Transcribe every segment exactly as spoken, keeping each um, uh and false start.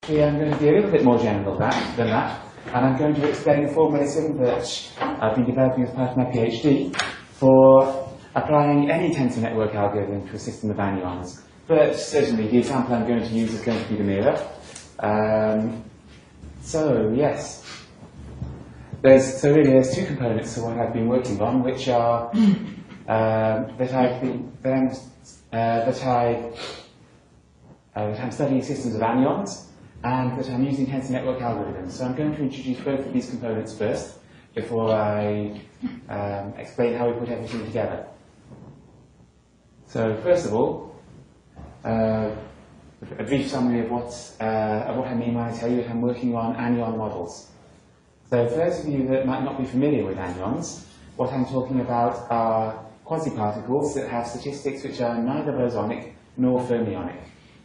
Actually, I'm going to be a little bit more general that, than that, and I'm going to explain a formalism that I've been developing as part of my PhD for applying any tensor network algorithm to a system of anyons. But certainly the example I'm going to use is going to be the mirror. Um, so, yes. There's, so really there's two components to what I've been working on, which are um, that I've been, that I'm, uh, that I, uh, that I'm studying systems of anyons, and that I'm using tensor network algorithms. So I'm going to introduce both of these components first, before I um, explain how we put everything together. So first of all, uh, a brief summary of what, uh, of what I mean when I tell you that I'm working on anyon models. So for those of you that might not be familiar with anyons, what I'm talking about are quasi-particles that have statistics which are neither bosonic nor fermionic.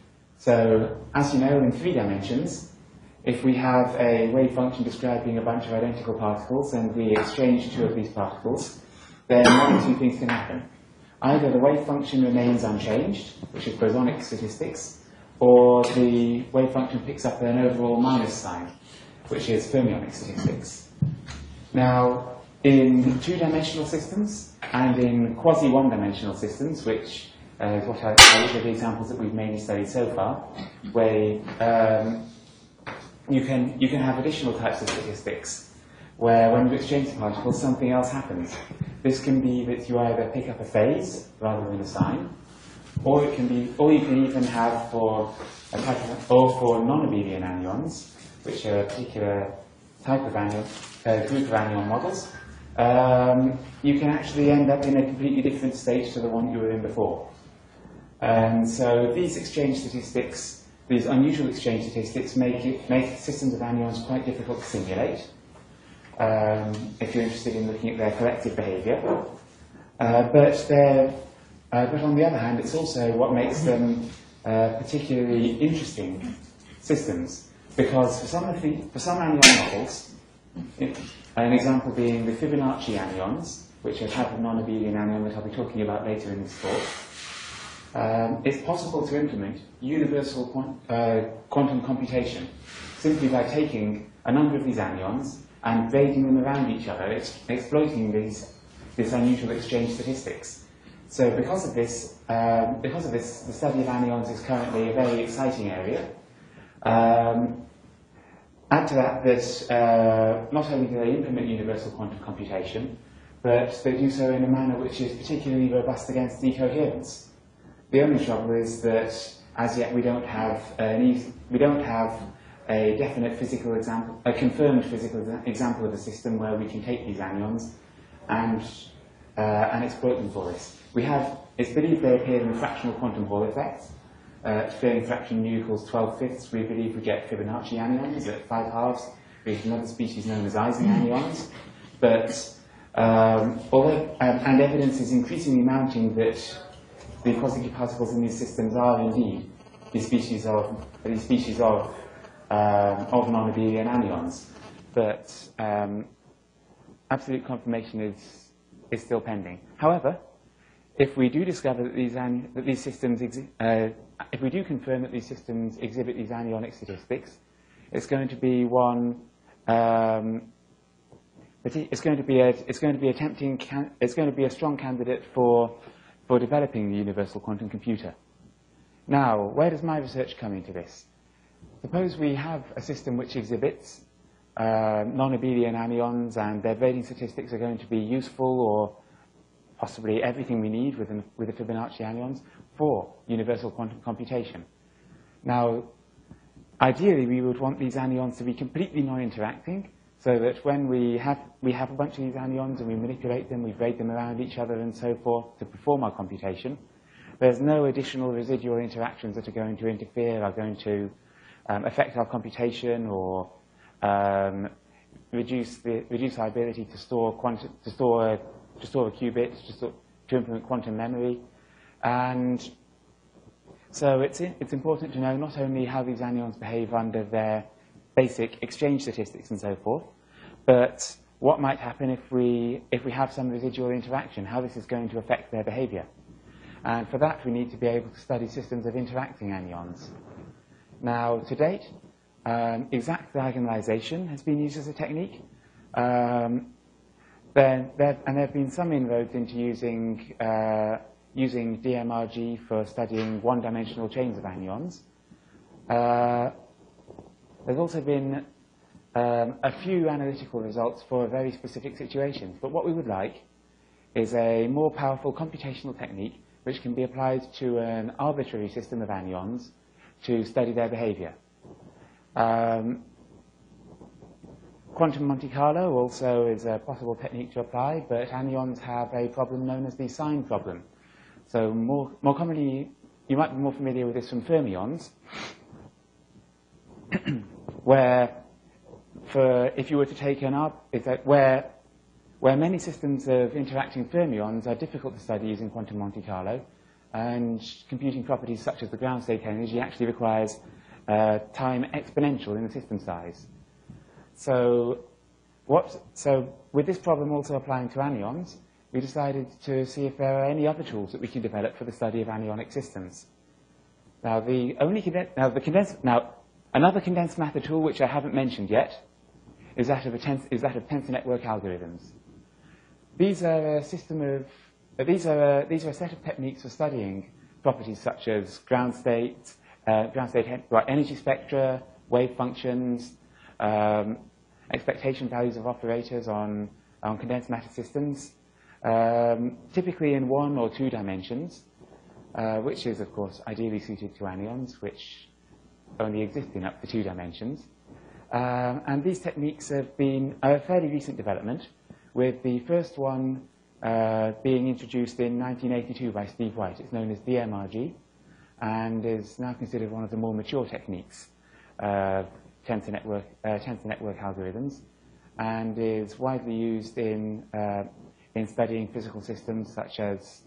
So, as you know, in three dimensions, if we have a wave function describing a bunch of identical particles and we exchange two of these particles, then one of two things can happen. Either the wave function remains unchanged, which is bosonic statistics, or the wave function picks up an overall minus sign, which is fermionic statistics. Now, in two-dimensional systems and in quasi-one-dimensional systems, which Uh, is what I, which are the examples that we've mainly studied so far, where um, you can you can have additional types of statistics, where when you exchange the particles, something else happens. This can be that you either pick up a phase rather than a sign, or it can be, or you can even have for a type of, or for non-abelian anyons, which are a particular type of anyon, uh, group of anyon models. Um, you can actually end up in a completely different state to the one you were in before. And so these exchange statistics, these unusual exchange statistics, make it make systems of anyons quite difficult to simulate. Um, if you're interested in looking at their collective behaviour, uh, but they're, uh, but on the other hand, it's also what makes them uh, particularly interesting systems, because for some of the for some anyon models, it, an example being the Fibonacci anyons, which are a type of non-abelian anyon that I'll be talking about later in this talk. Um, it's possible to implement universal quant uh, quantum computation simply by taking a number of these anyons and braiding them around each other, ex exploiting these this unusual exchange statistics. So because of this, um, because of this, the study of anyons is currently a very exciting area. Um, add to that that uh, not only do they implement universal quantum computation, but they do so in a manner which is particularly robust against decoherence. The only trouble is that, as yet, we don't have an easy, we don't have a definite physical example, a confirmed physical example of a system where we can take these anyons and uh, and exploit them for this. We have, it's believed they appear in fractional quantum Hall effects. Uh, Stirling fraction nu equals twelve fifths. We believe we get Fibonacci anyons at five halves. We have another species known as Ising anyons, but um, although um, and evidence is increasingly mounting that the quasi-particles in these systems are indeed these species of these species of um, of non-abelian anyons, but um, absolute confirmation is is still pending. However, if we do discover that these an that these systems uh, if we do confirm that these systems exhibit these anyonic statistics, it's going to be one. Um, it's going to be a it's going to be attempting can, it's going to be a strong candidate for. for developing the universal quantum computer. Now, where does my research come into this? Suppose we have a system which exhibits uh, non-abelian anyons and their braiding statistics are going to be useful, or possibly everything we need with, an, with the Fibonacci anyons for universal quantum computation. Now, ideally we would want these anyons to be completely non-interacting, so that when we have, we have a bunch of these anyons and we manipulate them, we braid them around each other and so forth to perform our computation, there's no additional residual interactions that are going to interfere, are going to um, affect our computation or um, reduce, the, reduce our ability to store, quantum, to store, a, to store a qubit, to, store, to implement quantum memory. And so it's, it's important to know not only how these anyons behave under their basic exchange statistics and so forth, but what might happen if we, if we have some residual interaction, how this is going to affect their behavior. And for that, we need to be able to study systems of interacting anyons. Now, to date, Um, exact diagonalization has been used as a technique. Um, there, there, and there have been some inroads into using, uh, using D M R G for studying one-dimensional chains of anyons. Uh, there's also been um, a few analytical results for very specific situations. But what we would like is a more powerful computational technique which can be applied to an arbitrary system of anyons to study their behavior. Um, quantum Monte Carlo also is a possible technique to apply, but anyons have a problem known as the sign problem. So more, more commonly, you might be more familiar with this from fermions, where for, if you were to take an arb, is that where, where many systems of interacting fermions are difficult to study using quantum Monte Carlo, and computing properties such as the ground state energy actually requires uh, time exponential in the system size. So, what, so with this problem also applying to anyons, we decided to see if there are any other tools that we can develop for the study of anionic systems. Now, the only conden now the condensed now another condensed matter tool which I haven't mentioned yet is that of a tens is that of tensor network algorithms. These are a system of uh, these are a, these are a set of techniques for studying properties such as ground state, uh, ground state right, energy spectra, wave functions, um, expectation values of operators on on condensed matter systems, um, typically in one or two dimensions, uh, which is of course ideally suited to anyons, which only exist in up to two dimensions. Um, and these techniques have been a fairly recent development, with the first one uh, being introduced in nineteen eighty-two by Steve White. It's known as D M R G, and is now considered one of the more mature techniques of tensor network, uh, tensor network algorithms, and is widely used in, uh, in studying physical systems such as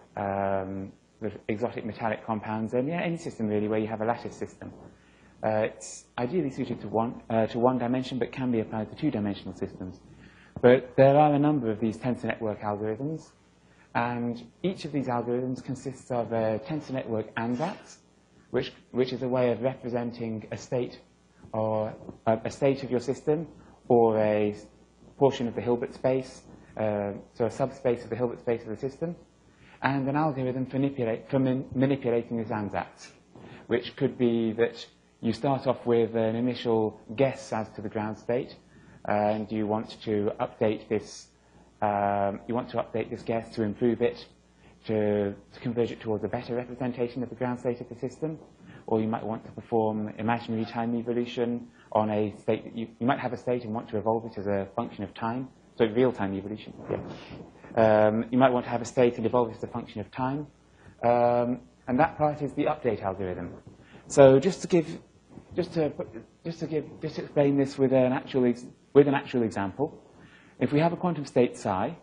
um, exotic metallic compounds, and yeah, any system really where you have a lattice system. Uh, it's ideally suited to one, uh, to one dimension, but can be applied to two-dimensional systems. But there are a number of these tensor network algorithms, and each of these algorithms consists of a tensor network ansatz, which, which is a way of representing a state, or a, a state of your system, or a portion of the Hilbert space, uh, so a subspace of the Hilbert space of the system, and an algorithm for, manipulate, for man, manipulating this ansatz, which could be that you start off with an initial guess as to the ground state, uh, and you want to update this. Um, you want to update this guess to improve it, to, to converge it towards a better representation of the ground state of the system, or you might want to perform imaginary time evolution on a state. That you, you might have a state and want to evolve it as a function of time. So real-time evolution. Yeah. Um, you might want to have a state and evolve it as a function of time, um, and that part is the update algorithm. So just to give. Just to, just to give, just to explain this with an actual, ex, with an actual example, if we have a quantum state psi,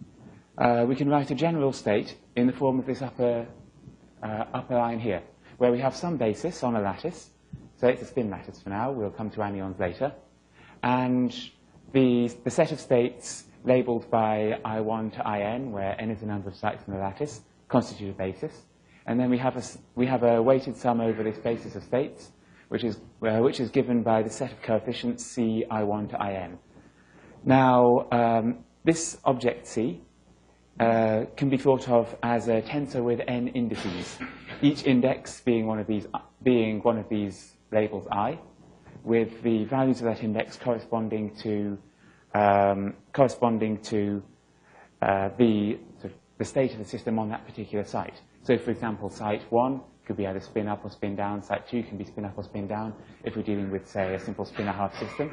uh, we can write a general state in the form of this upper, uh, upper line here, where we have some basis on a lattice. So it's a spin lattice for now. We'll come to anyons later, and the the set of states labelled by I one to I n, where n is the number of sites in the lattice, constitute a basis, and then we have a we have a weighted sum over this basis of states, which is, uh, which is given by the set of coefficients C I one to I n. Now, um, this object C uh, can be thought of as a tensor with n indices, each index being one of these, being one of these labels I, with the values of that index corresponding to, um, corresponding to uh, the, sort of the state of the system on that particular site. So, for example, site one could be either spin up or spin down. Site two can be spin up or spin down if we're dealing with, say, a simple spin-a-half system.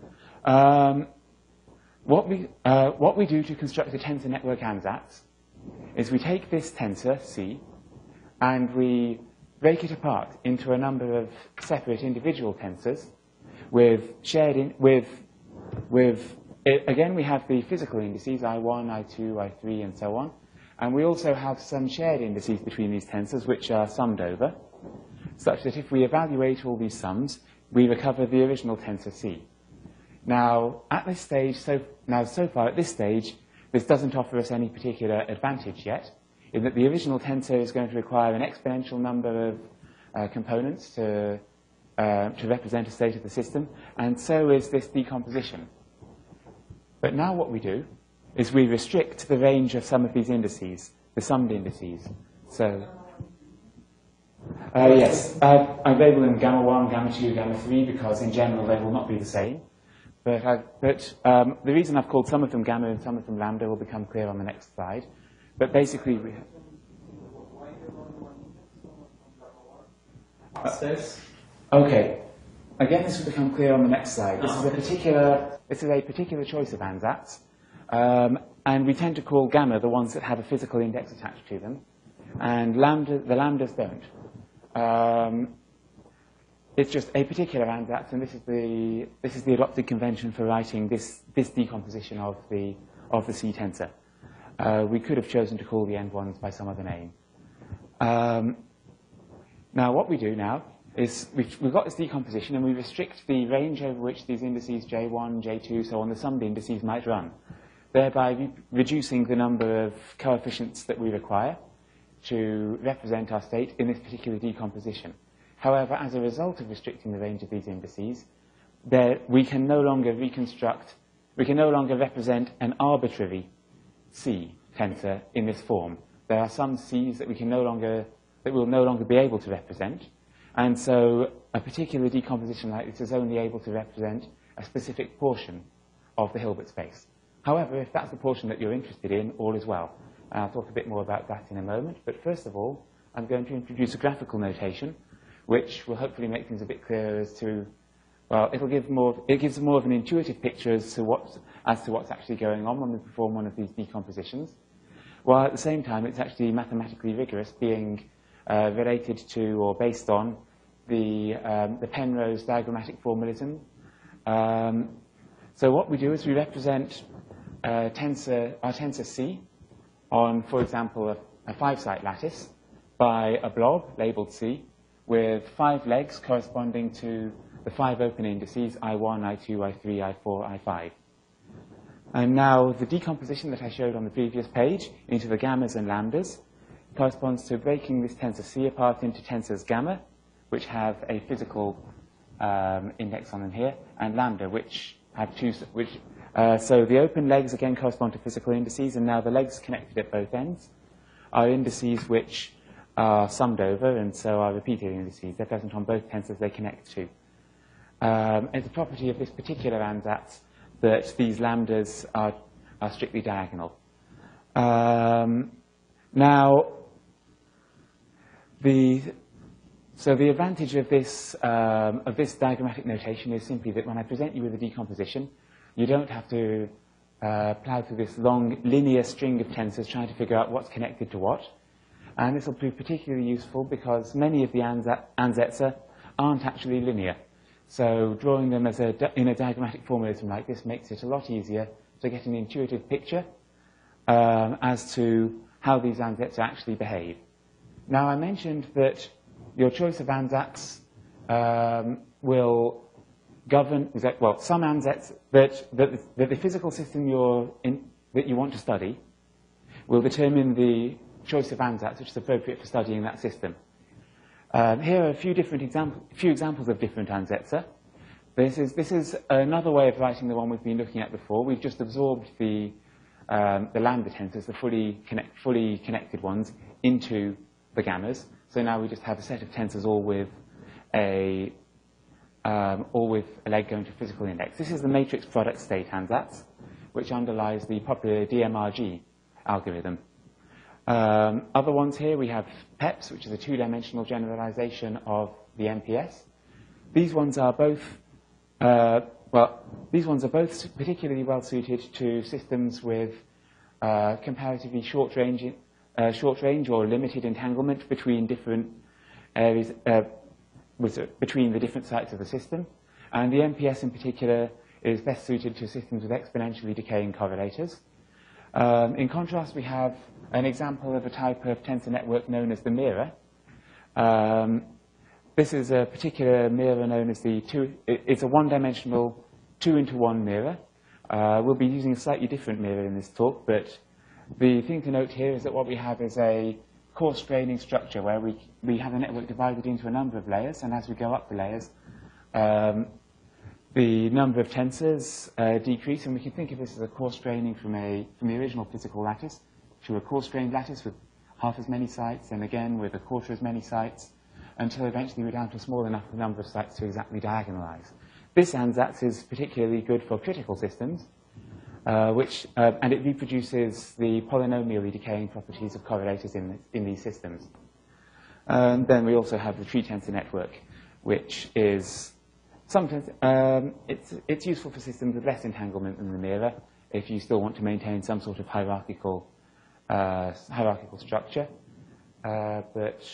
Um, what, we, uh, what we do to construct a tensor network ansatz is we take this tensor, C, and we break it apart into a number of separate individual tensors with shared, in, with, with it, again, we have the physical indices, I one, I two, I three, and so on. And we also have some shared indices between these tensors, which are summed over, such that if we evaluate all these sums, we recover the original tensor C. Now, at this stage, so, now so far at this stage, this doesn't offer us any particular advantage yet, in that the original tensor is going to require an exponential number of uh, components to, uh, uh, to represent a state of the system, and so is this decomposition. But now what we do is we restrict the range of some of these indices, the summed indices. So, uh, yes, uh, I label them gamma one, gamma two, gamma three, because in general they will not be the same. But, I, but um, the reason I've called some of them gamma and some of them lambda will become clear on the next slide. But basically, we have. Uh, okay. Again, this will become clear on the next slide. This is a particular, this is a particular choice of ansatz. Um, and we tend to call gamma the ones that have a physical index attached to them. And lambda, the lambdas don't. Um, it's just a particular ansatz, and this is the, this is the adopted convention for writing this, this decomposition of the, of the C tensor. Uh, we could have chosen to call the end ones by some other name. Um, now, what we do now is we've, we've got this decomposition, and we restrict the range over which these indices J one, J two, so on, the summed indices might run, thereby re reducing the number of coefficients that we require to represent our state in this particular decomposition. However, as a result of restricting the range of these indices, there, we can no longer reconstruct, we can no longer represent an arbitrary C tensor in this form. There are some C's that we can no longer, that we'll no longer be able to represent, and so a particular decomposition like this is only able to represent a specific portion of the Hilbert space. However, if that's the portion that you're interested in, all is well. And I'll talk a bit more about that in a moment, but first of all, I'm going to introduce a graphical notation, which will hopefully make things a bit clearer as to, well, it'll give more, it gives more of an intuitive picture as to, what, as to what's actually going on when we perform one of these decompositions, while at the same time it's actually mathematically rigorous, being uh, related to or based on the, um, the Penrose diagrammatic formalism. Um, so what we do is we represent uh, tensor, our tensor C on, for example, a, a five-site lattice by a blob labeled C with five legs corresponding to the five open indices I one, I two, I three, I four, I five. And now the decomposition that I showed on the previous page into the gammas and lambdas corresponds to breaking this tensor C apart into tensors gamma, which have a physical um, index on them here, and lambda, which have two, which, uh, so the open legs again correspond to physical indices, and now the legs connected at both ends are indices which are summed over, and so are repeated indices. They're present on both tensors they connect to. Um, it's a property of this particular ansatz that these lambdas are, are strictly diagonal. Um, now, the, so the advantage of this, um, of this diagrammatic notation is simply that when I present you with a decomposition, you don't have to uh, plow through this long linear string of tensors trying to figure out what's connected to what. And this will be particularly useful because many of the ansätze aren't actually linear. So drawing them as a, in a diagrammatic formalism like this makes it a lot easier to get an intuitive picture um, as to how these ansätze actually behave. Now, I mentioned that your choice of ansatz um, will govern, that, well, some ansatz that, that, that the physical system you're in, that you want to study will determine the choice of ansatz which is appropriate for studying that system. Um, here are a few different examples, few examples of different ansätze. This is, this is another way of writing the one we've been looking at before. We've just absorbed the, um, the lambda tensors, the fully, connect, fully connected ones, into the gammas. So now we just have a set of tensors all with a, um, all with a leg going to physical index. This is the matrix product state ansatz, which underlies the popular D M R G algorithm. Um, other ones here, we have PEPS, which is a two-dimensional generalization of the M P S. These ones are both, uh, well, these ones are both particularly well suited to systems with uh, comparatively short range, uh, short range or limited entanglement between different areas, uh, with, uh, between the different sites of the system. And the M P S in particular is best suited to systems with exponentially decaying correlators. Um, in contrast, we have an example of a type of tensor network known as the mirror. Um, this is a particular mirror known as the two, it, it's a one-dimensional two-into-one mirror. Uh, we'll be using a slightly different mirror in this talk, but the thing to note here is that what we have is a coarse graining structure where we, we have the network divided into a number of layers, and as we go up the layers, um, the number of tensors uh, decrease, and we can think of this as a coarse graining from, a, from the original physical lattice to a coarse grained lattice with half as many sites, and again with a quarter as many sites, until eventually we're down to a small enough number of sites to exactly diagonalize. This ansatz is particularly good for critical systems, uh, which, uh, and it reproduces the polynomially decaying properties of correlators in, in these systems. And then we also have the tree tensor network, which is sometimes, um, it's, it's useful for systems with less entanglement than the mirror, if you still want to maintain some sort of hierarchical, uh, hierarchical structure. Uh, but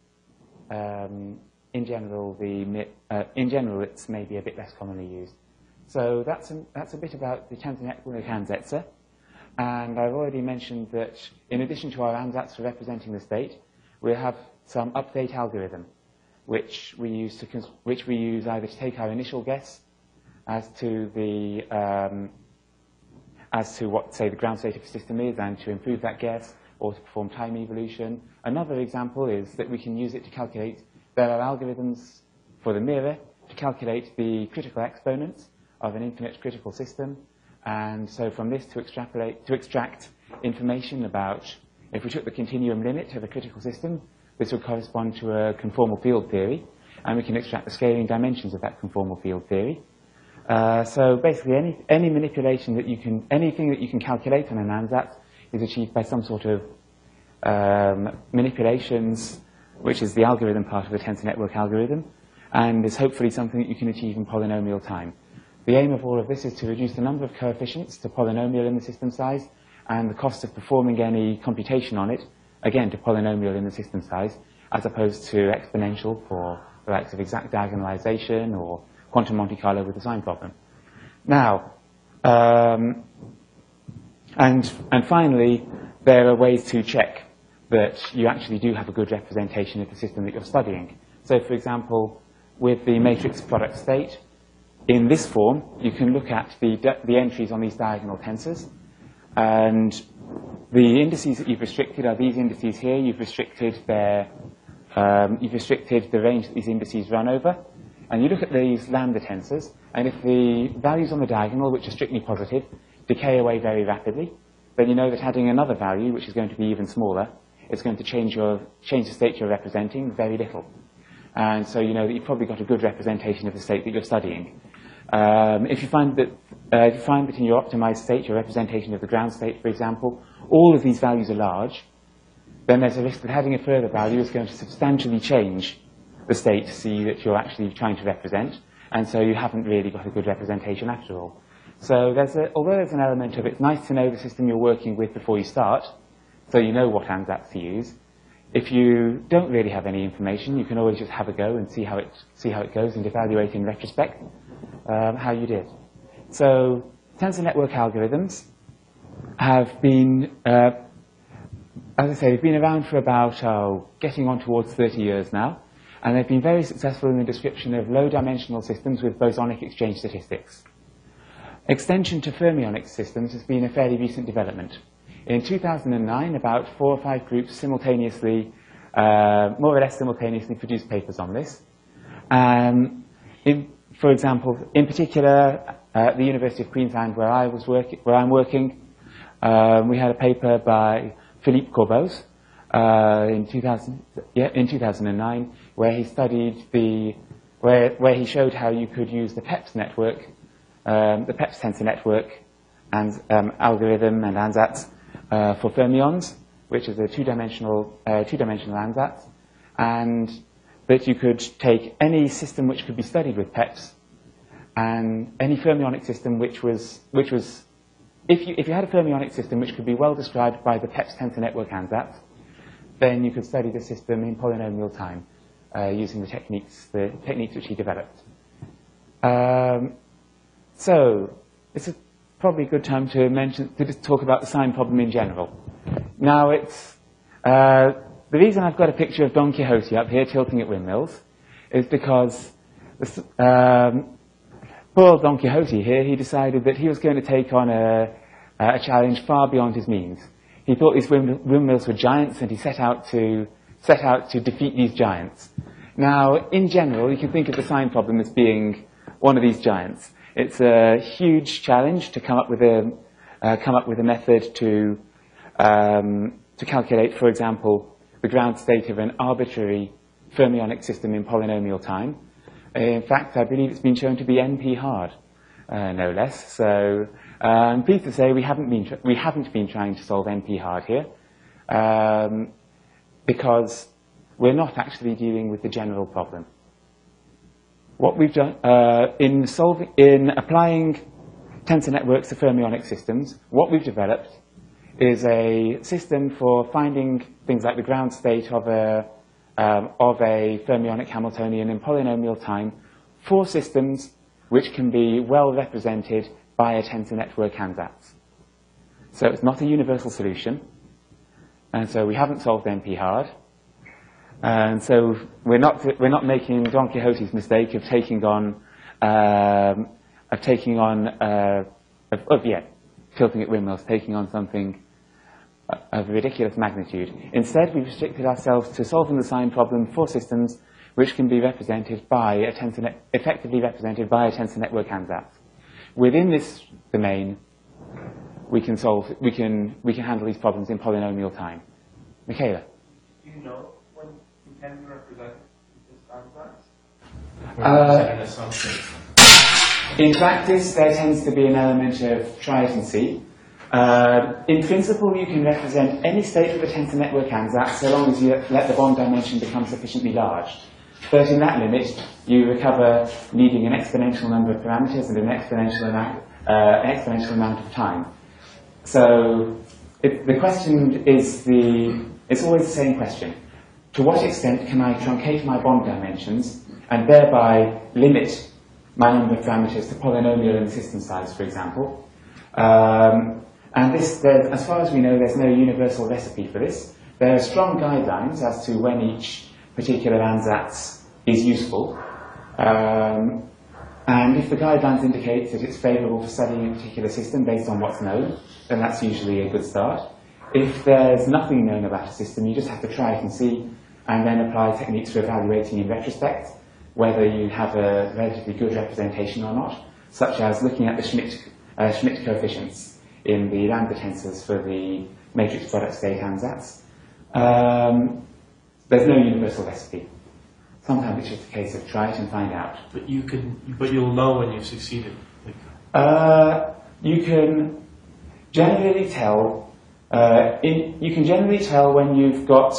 um, in general, the, uh, in general, it's maybe a bit less commonly used. So that's a, that's a bit about the tensor network ansatz. And I've already mentioned that in addition to our ansatz for representing the state, we have some update algorithm, which we use to which we use either to take our initial guess as to the um, as to what, say, the ground state of a system is, and to improve that guess, or to perform time evolution. Another example is that we can use it to calculate. There are algorithms for the mirror to calculate the critical exponents of an infinite critical system, and so from this to extrapolate to extract information about, if we took the continuum limit of a critical system, this would correspond to a conformal field theory, and we can extract the scaling dimensions of that conformal field theory. Uh, so basically, any, any manipulation that you can, anything that you can calculate on an ansatz is achieved by some sort of um, manipulations, which is the algorithm part of the tensor network algorithm, and is hopefully something that you can achieve in polynomial time. The aim of all of this is to reduce the number of coefficients to polynomial in the system size, and the cost of performing any computation on it, again, to polynomial in the system size, as opposed to exponential for the likes of exact diagonalization or quantum Monte Carlo with the sign problem. Now, um, and, and finally, there are ways to check that you actually do have a good representation of the system that you're studying. So, for example, with the matrix product state, in this form, you can look at the, the entries on these diagonal tensors, and the indices that you've restricted are these indices here. You've restricted their, um, you've restricted the range that these indices run over. And you look at these lambda tensors, and if the values on the diagonal, which are strictly positive, decay away very rapidly, then you know that adding another value, which is going to be even smaller, is going to change, your, change the state you're representing very little. And so you know that you've probably got a good representation of the state that you're studying. Um, if you find that, uh, if you find that in your optimized state, your representation of the ground state, for example, all of these values are large, then there's a risk that having a further value is going to substantially change the state to see that you're actually trying to represent, and so you haven't really got a good representation after all. So there's a, although there's an element of it's nice to know the system you're working with before you start, so you know what ansatz to use. If you don't really have any information, you can always just have a go and see how it, see how it goes and evaluate in retrospect um, how you did. So tensor network algorithms have been, uh, as I say, they've been around for about, oh, getting on towards thirty years now, and they've been very successful in the description of low-dimensional systems with bosonic exchange statistics. Extension to fermionic systems has been a fairly recent development. In two thousand nine, about four or five groups simultaneously, uh, more or less simultaneously produced papers on this. Um, in, for example, in particular, uh, at the University of Queensland, where I was working, where I'm working, um, we had a paper by Philippe Corbeaux uh, in, two thousand, yeah, in two thousand nine, where he studied the, where, where he showed how you could use the PEPS network, um, the PEPS tensor network, and um, algorithm and ansatz uh, for fermions, which is a two-dimensional, uh, two-dimensional ansatz, and that you could take any system which could be studied with PEPS, and any fermionic system which was, which was if you, if you had a fermionic system which could be well described by the PEPS tensor network ansatz, then you could study the system in polynomial time uh, using the techniques, the techniques which he developed. Um, so it's a probably a good time to mention, to just talk about the sign problem in general. Now, it's, uh, the reason I've got a picture of Don Quixote up here tilting at windmills is because this, um, poor old Don Quixote here, he decided that he was going to take on a, a challenge far beyond his means. he thought these windmills were giants, and he set out to set out to defeat these giants. Now, in general, you can think of the sign problem as being one of these giants. It's a huge challenge to come up with a uh, come up with a method to um, to calculate, for example, the ground state of an arbitrary fermionic system in polynomial time. In fact, I believe it's been shown to be N P hard, uh, no less. So uh, I'm pleased to say we haven't been we haven't been trying to solve N P hard here, um, because we're not actually dealing with the general problem. What we've done uh, in solving in applying tensor networks to fermionic systems, what we've developed is a system for finding things like the ground state of a Um, of a fermionic Hamiltonian in polynomial time for systems which can be well represented by a tensor network ansatz. So it's not a universal solution, and so we haven't solved N P hard, and so we're not we're not making Don Quixote's mistake of taking on um, of taking on uh, of, of yeah tilting at windmills, taking on something of ridiculous magnitude. Instead, we've restricted ourselves to solving the sign problem for systems which can be represented by a tensor net, effectively represented by a tensor network ansatz. Within this domain, we can solve, we can, we can handle these problems in polynomial time. Michaela? Do you know when you can represent this ansatz? Uh, an assumption? In practice, there tends to be an element of try it and see. Uh, in principle, you can represent any state with a tensor network ansatz so long as you let the bond dimension become sufficiently large. But in that limit, you recover needing an exponential number of parameters and an exponential amount, uh, an exponential amount of time. So it, the question is the, it's always the same question. To what extent can I truncate my bond dimensions and thereby limit my number of parameters to polynomial in the system size, for example? Um, And this, as far as we know, there's no universal recipe for this. There are strong guidelines as to when each particular ansatz is useful. Um, and if the guidelines indicate that it's favorable for studying a particular system based on what's known, then that's usually a good start. If there's nothing known about a system, you just have to try it and see, and then apply techniques for evaluating in retrospect whether you have a relatively good representation or not, such as looking at the Schmidt, uh, Schmidt coefficients in the lambda tensors for the matrix product state ansatz. Um, there's no universal recipe. Sometimes it's just a case of try it and find out. But you can, but you'll know when you've succeeded. Like. Uh, you can generally tell. Uh, in, you can generally tell when you've got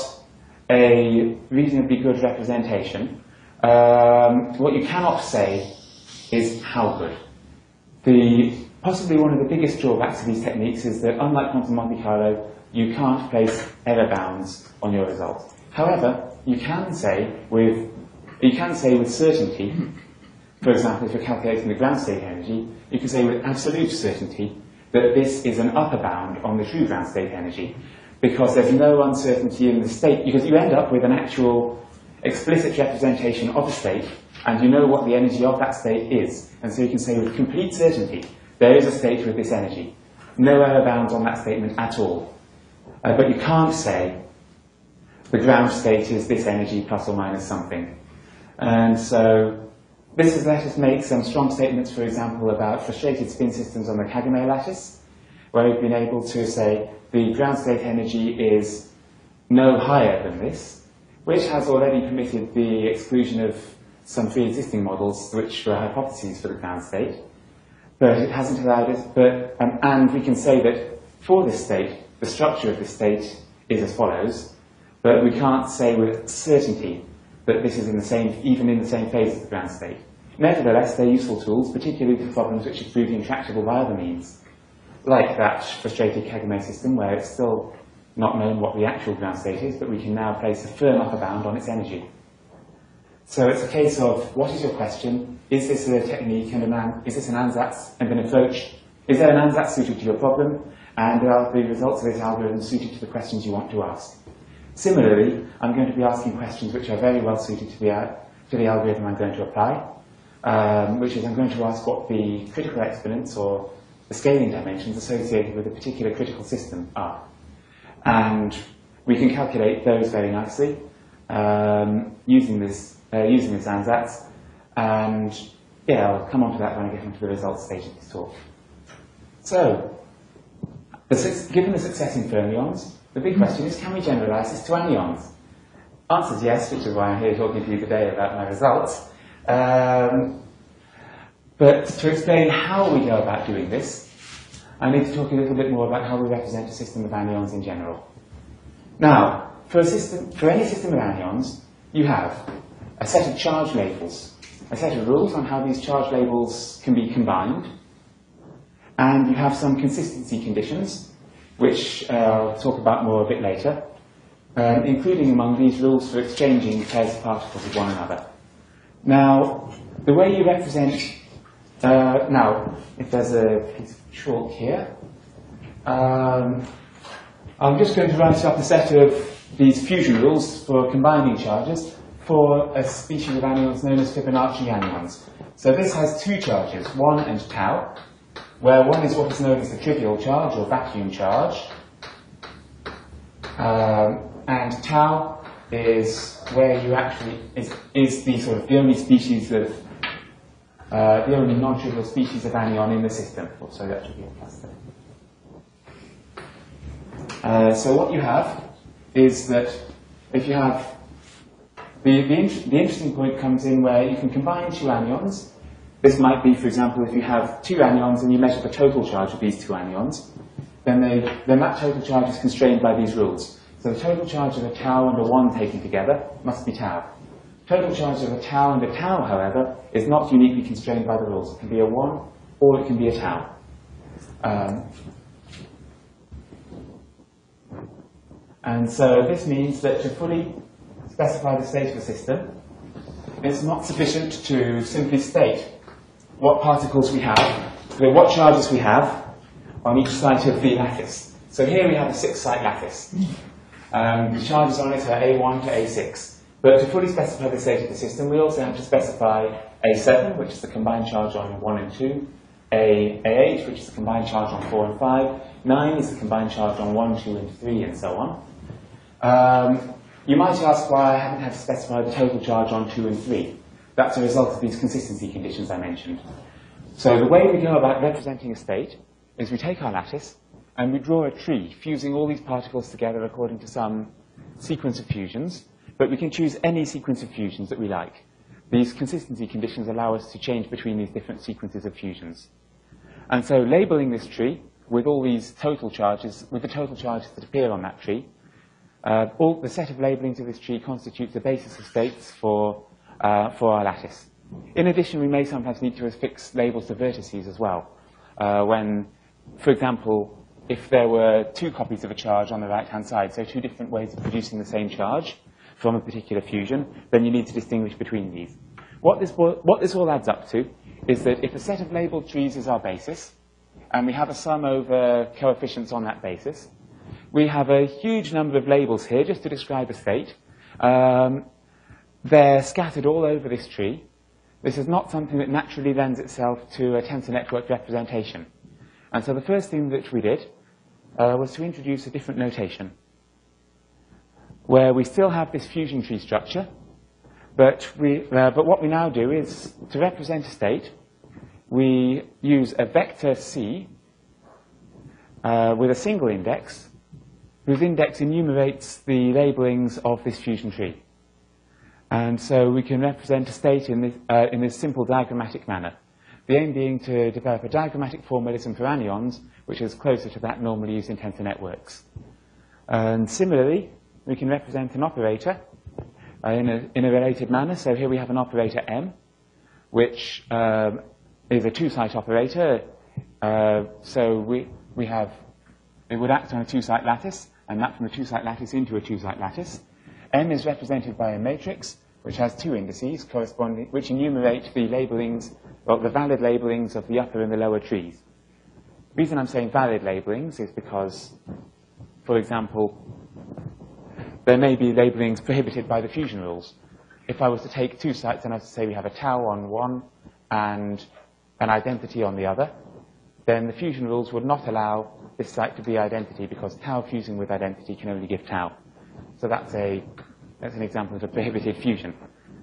a reasonably good representation. Um, what you cannot say is how good. The Possibly one of the biggest drawbacks of these techniques is that, unlike quantum Monte Carlo, you can't place error bounds on your result. However, you can say with you can say with certainty, for example, if you're calculating the ground state energy, you can say with absolute certainty that this is an upper bound on the true ground state energy, because there's no uncertainty in the state, because you end up with an actual explicit representation of a state, and you know what the energy of that state is, and so you can say with complete certainty there is a state with this energy. No error bounds on that statement at all. Uh, but you can't say the ground state is this energy plus or minus something. And so this has let us make some strong statements, for example, about frustrated spin systems on the Kagame lattice, where we've been able to say the ground state energy is no higher than this, which has already permitted the exclusion of some pre-existing models which were hypotheses for the ground state. But it hasn't allowed us, but, um, and we can say that for this state, the structure of this state is as follows, but we can't say with certainty that this is in the same, even in the same phase as the ground state. Nevertheless, they're useful tools, particularly for problems which are proved intractable by other means, like that frustrated Kagame system, where it's still not known what the actual ground state is, but we can now place a firm upper bound on its energy. So it's a case of, what is your question? Is this a technique and an, is this an ansatz and an approach? Is there an ansatz suited to your problem? And are the results of this algorithm suited to the questions you want to ask? Similarly, I'm going to be asking questions which are very well suited to the, to the algorithm I'm going to apply, um, which is I'm going to ask what the critical exponents or the scaling dimensions associated with a particular critical system are. And we can calculate those very nicely um, using this uh, using this ANZATS. And yeah, I'll come on to that when I get into the results stage of this talk. So, the, given the success in fermions, the big question is, can we generalize this to anyons? Answer is yes, which is why I'm here talking to you today about my results. Um, but to explain how we go about doing this, I need to talk a little bit more about how we represent a system of anyons in general. Now, for, a system, for any system of anyons, you have a set of charge labels, a set of rules on how these charge labels can be combined, and you have some consistency conditions, which uh, I'll talk about more a bit later, um, including among these rules for exchanging pairs of particles with one another. Now, the way you represent, uh, now, if there's a piece of chalk here, um, I'm just going to write up a set of these fusion rules for combining charges for a species of anyons known as Fibonacci anyons. So this has two charges, one and tau, where one is what is known as the trivial charge or vacuum charge, um, and tau is where you actually is, is the sort of the only species of uh, the only non-trivial species of anion in the system. So that should be a plus there. Uh, so what you have is that if you have the the, int the interesting point comes in where you can combine two anions. This might be, for example, if you have two anions and you measure the total charge of these two anions, then, they, then that total charge is constrained by these rules. So the total charge of a tau and a one taken together must be tau. Total charge of a tau and a tau, however, is not uniquely constrained by the rules. It can be a one or it can be a tau. Um, and so this means that to fully specify the state of a system, it's not sufficient to simply state what particles we have, what charges we have on each side of the lattice. So here we have a six-site lattice. Um, the charges on it are A one to A six. But to fully specify the state of the system, we also have to specify A seven, which is the combined charge on one and two, A, A8, which is the combined charge on four and five, nine is the combined charge on one, two, and three, and so on. Um, you might ask why I haven't had to specify the total charge on two and three. That's a result of these consistency conditions I mentioned. So the way we go about representing a state is we take our lattice and we draw a tree, fusing all these particles together according to some sequence of fusions, but we can choose any sequence of fusions that we like. These consistency conditions allow us to change between these different sequences of fusions. And so labeling this tree with all these total charges, with the total charges that appear on that tree, uh, all, the set of labelings of this tree constitutes the basis of states for Uh, for our lattice. In addition, we may sometimes need to affix labels to vertices as well. Uh, when, for example, if there were two copies of a charge on the right-hand side, so two different ways of producing the same charge from a particular fusion, then you need to distinguish between these. What this, what this all adds up to is that if a set of labeled trees is our basis, and we have a sum over coefficients on that basis, we have a huge number of labels here just to describe a state. Um, They're scattered all over this tree. This is not something that naturally lends itself to a tensor network representation. And so the first thing that we did uh, was to introduce a different notation, where we still have this fusion tree structure, but, we, uh, but what we now do is, to represent a state, we use a vector C uh, with a single index, whose index enumerates the labelings of this fusion tree. And so we can represent a state in this, uh, in this simple diagrammatic manner. The aim being to develop a diagrammatic formalism for anyons, which is closer to that normally used in tensor networks. And similarly, we can represent an operator uh, in, a, in a related manner. So here we have an operator M, which um, is a two-site operator. Uh, so we, we have, it would act on a two-site lattice, and map from a two-site lattice into a two-site lattice. M is represented by a matrix, which has two indices corresponding, which enumerate the labelings, or the valid labelings of the upper and the lower trees. The reason I'm saying valid labelings is because, for example, there may be labelings prohibited by the fusion rules. If I was to take two sites and I was to say we have a tau on one and an identity on the other, then the fusion rules would not allow this site to be identity because tau fusing with identity can only give tau. So that's, a, that's an example of a prohibited fusion.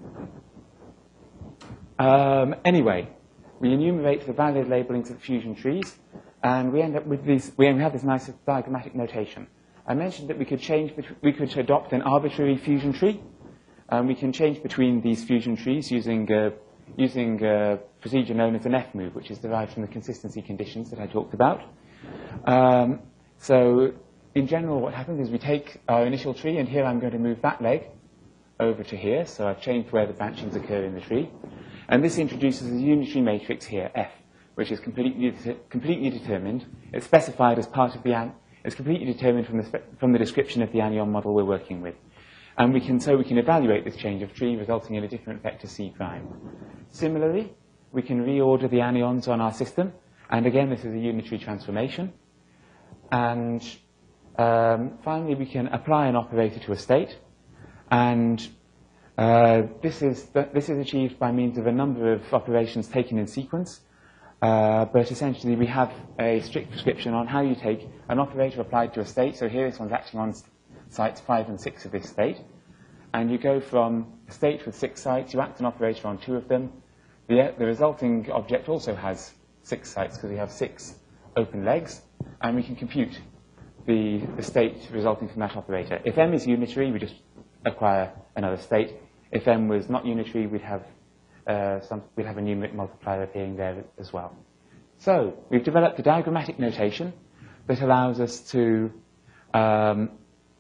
Um, anyway, we enumerate the valid labelings of fusion trees, and we end up with these, we have this nice diagrammatic notation. I mentioned that we could change, we could adopt an arbitrary fusion tree. Um, we can change between these fusion trees using, uh, using a procedure known as an F move, which is derived from the consistency conditions that I talked about. Um, so in general, what happens is we take our initial tree, and here I'm going to move that leg over to here. So I've changed where the branchings occur in the tree. And this introduces a unitary matrix here, F, which is completely, de completely determined. It's specified as part of the, an it's completely determined from the, from the description of the anion model we're working with. And we can, so we can evaluate this change of tree, resulting in a different vector C prime. Similarly, we can reorder the anions on our system. And again, this is a unitary transformation. And um, finally, we can apply an operator to a state. And uh, this, is th this is achieved by means of a number of operations taken in sequence. Uh, but essentially, we have a strict prescription on how you take an operator applied to a state. So here, this one's acting on sites five and six of this state. And you go from a state with six sites, you act an operator on two of them. The, the resulting object also has six sites because we have six open legs. And we can compute the, the state resulting from that operator. If M is unitary, we just acquire another state. If M was not unitary, we'd have, uh, some, we'd have a numeric multiplier appearing there as well. So we've developed a diagrammatic notation that allows us to um,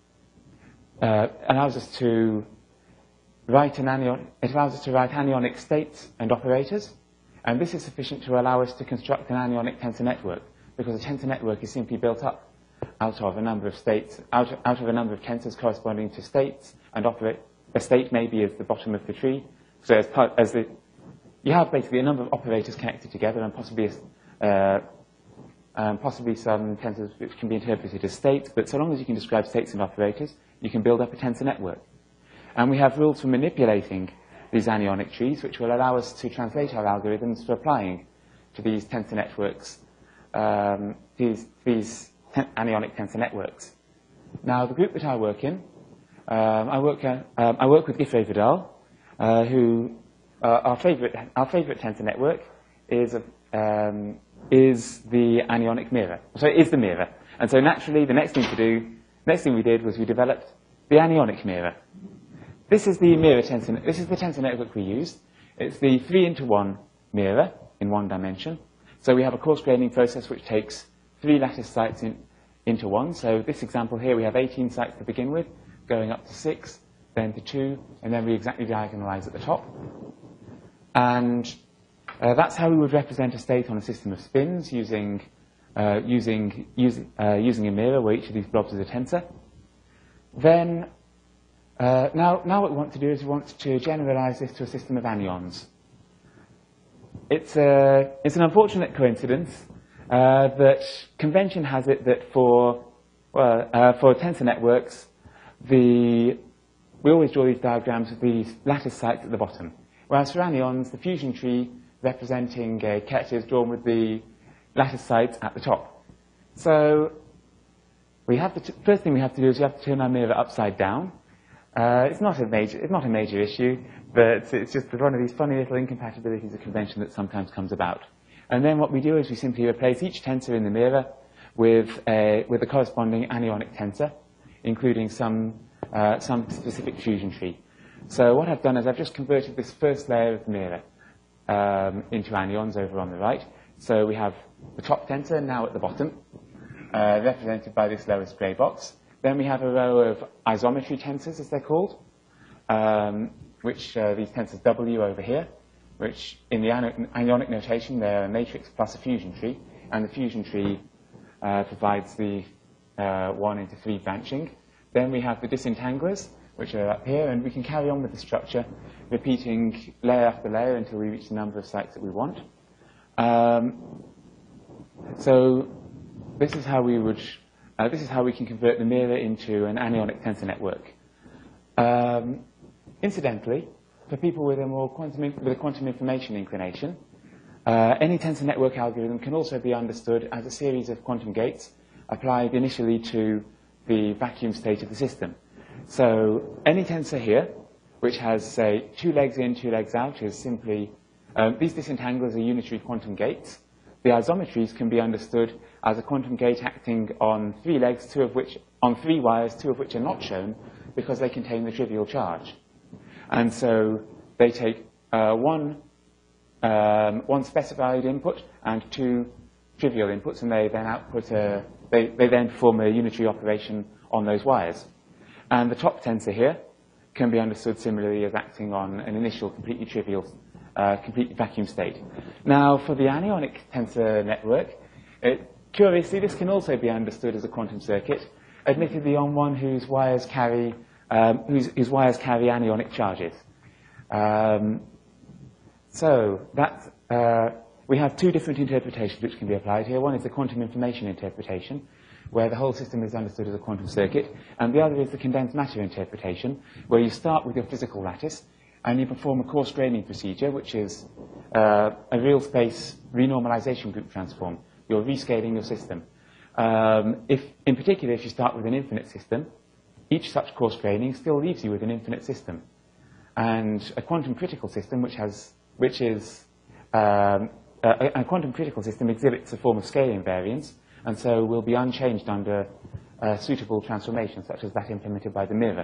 uh, allows us to write an anion. It allows us to write anionic states and operators, and this is sufficient to allow us to construct an anionic tensor network, because a tensor network is simply built up out of a number of states, out of, out of a number of tensors corresponding to states, and operate. A state maybe is the bottom of the tree. So as part, as the, you have basically a number of operators connected together, and possibly, uh, um, possibly some tensors which can be interpreted as states. But so long as you can describe states and operators, you can build up a tensor network. And we have rules for manipulating these anionic trees, which will allow us to translate our algorithms for applying to these tensor networks, um, these, these ten anionic tensor networks. Now, the group that I work in, um, I, work, uh, um, I work with Giffey Vidal, uh, who uh, our favorite, our favorite tensor network is, a, um, is the anionic mirror. So it is the mirror. And so naturally, the next thing to do, next thing we did was we developed the anionic mirror. This is the mirror tensor. This is the tensor network we used. It's the three into one mirror in one dimension. So we have a coarse graining process which takes three lattice sites in, into one. So this example here, we have eighteen sites to begin with, going up to six, then to two, and then we exactly diagonalize at the top. And uh, that's how we would represent a state on a system of spins using uh, using using uh, using a mirror where each of these blobs is a tensor. Then Uh, now, now what we want to do is we want to generalize this to a system of anions. It's, a, it's an unfortunate coincidence uh, that convention has it that for, well, uh, for tensor networks, the, we always draw these diagrams with these lattice sites at the bottom. Whereas for anions, the fusion tree representing a ket is drawn with the lattice sites at the top. So we have to t first thing we have to do is we have to turn our mirror upside down. Uh, it's not a major, it's not a major issue, but it's just one of these funny little incompatibilities of convention that sometimes comes about. And then what we do is we simply replace each tensor in the mirror with a, with a corresponding anionic tensor, including some, uh, some specific fusion tree. So what I've done is I've just converted this first layer of the mirror um, into anions over on the right. So we have the top tensor now at the bottom, uh, represented by this lowest grey box. Then we have a row of isometry tensors, as they're called, um, which uh, these tensors W over here, which in the ionic notation, they're a matrix plus a fusion tree, and the fusion tree uh, provides the uh, one into three branching. Then we have the disentanglers, which are up here, and we can carry on with the structure, repeating layer after layer until we reach the number of sites that we want. Um, so this is how we would Uh, this is how we can convert the mirror into an anionic tensor network. Um, incidentally, for people with a more quantum, with a quantum information inclination, uh, any tensor network algorithm can also be understood as a series of quantum gates applied initially to the vacuum state of the system. So any tensor here, which has, say, two legs in, two legs out, is simply, um, these disentanglers are unitary quantum gates. The isometries can be understood as a quantum gate acting on three legs, two of which, on three wires, two of which are not shown because they contain the trivial charge. And so they take uh, one, um, one specified input and two trivial inputs, and they then output a, they, they then perform a unitary operation on those wires. And the top tensor here can be understood similarly as acting on an initial completely trivial, uh, complete vacuum state. Now, for the anionic tensor network, it, curiously, this can also be understood as a quantum circuit, admittedly on one whose wires carry, um, whose, whose wires carry anionic charges. Um, so that, uh, we have two different interpretations which can be applied here. One is the quantum information interpretation, where the whole system is understood as a quantum circuit, and the other is the condensed matter interpretation, where you start with your physical lattice, and you perform a coarse graining procedure, which is uh, a real space renormalization group transform. You're rescaling your system. Um, if, in particular, if you start with an infinite system, each such coarse graining still leaves you with an infinite system. And a quantum critical system, which has, which is, um, a, a quantum critical system exhibits a form of scale invariance, and so will be unchanged under uh, suitable transformations, such as that implemented by the mirror.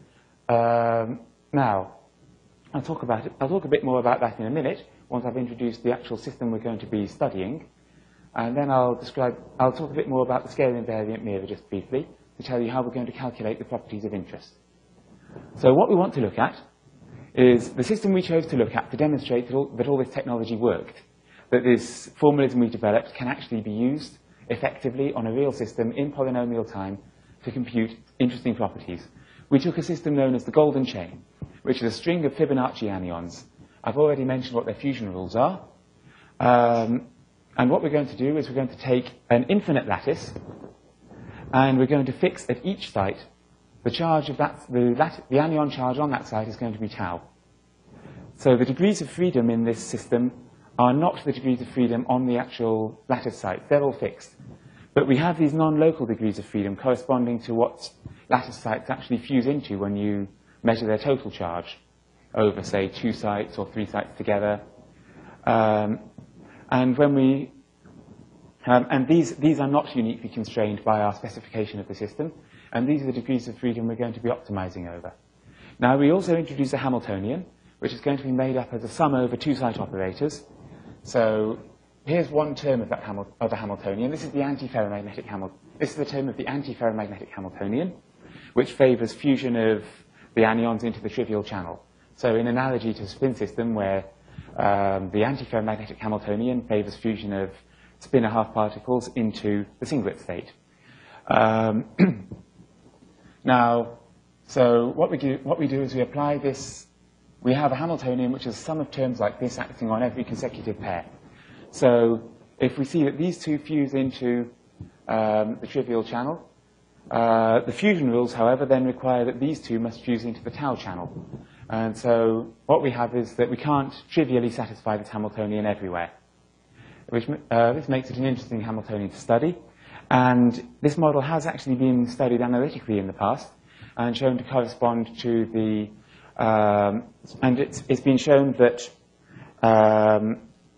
Um, now, I'll talk about it, I'll talk a bit more about that in a minute, once I've introduced the actual system we're going to be studying. And then I'll describe, I'll talk a bit more about the scale invariant mirror just briefly, to tell you how we're going to calculate the properties of interest. So what we want to look at is the system we chose to look at to demonstrate that all, that all this technology worked, that this formalism we developed can actually be used effectively on a real system in polynomial time to compute interesting properties. We took a system known as the golden chain, which is a string of Fibonacci anyons. I've already mentioned what their fusion rules are. Um, and what we're going to do is we're going to take an infinite lattice, and we're going to fix at each site the charge of that, the, lat the anion charge on that site is going to be tau. So the degrees of freedom in this system are not the degrees of freedom on the actual lattice sites. They're all fixed. But we have these non-local degrees of freedom corresponding to what lattice sites actually fuse into when you measure their total charge over, say, two sites or three sites together. Um, and when we, um, and these, these are not uniquely constrained by our specification of the system, and these are the degrees of freedom we're going to be optimizing over. Now, we also introduce a Hamiltonian, which is going to be made up as a sum over two site operators. So here's one term of, that Hamil of a Hamiltonian. This is the antiferromagnetic Hamil This is the term of the antiferromagnetic Hamiltonian, which favors fusion of the anyons into the trivial channel. So in analogy to a spin system where um, the antiferromagnetic Hamiltonian favors fusion of spinor half particles into the singlet state. Um, now, so what we do, what we do is we apply this. We have a Hamiltonian, which is a sum of terms like this acting on every consecutive pair. So if we see that these two fuse into um, the trivial channel, uh, the fusion rules, however, then require that these two must fuse into the tau channel. And so what we have is that we can't trivially satisfy this Hamiltonian everywhere, which uh, this makes it an interesting Hamiltonian to study. And this model has actually been studied analytically in the past and shown to correspond to the Um, and it's, it's been shown that um,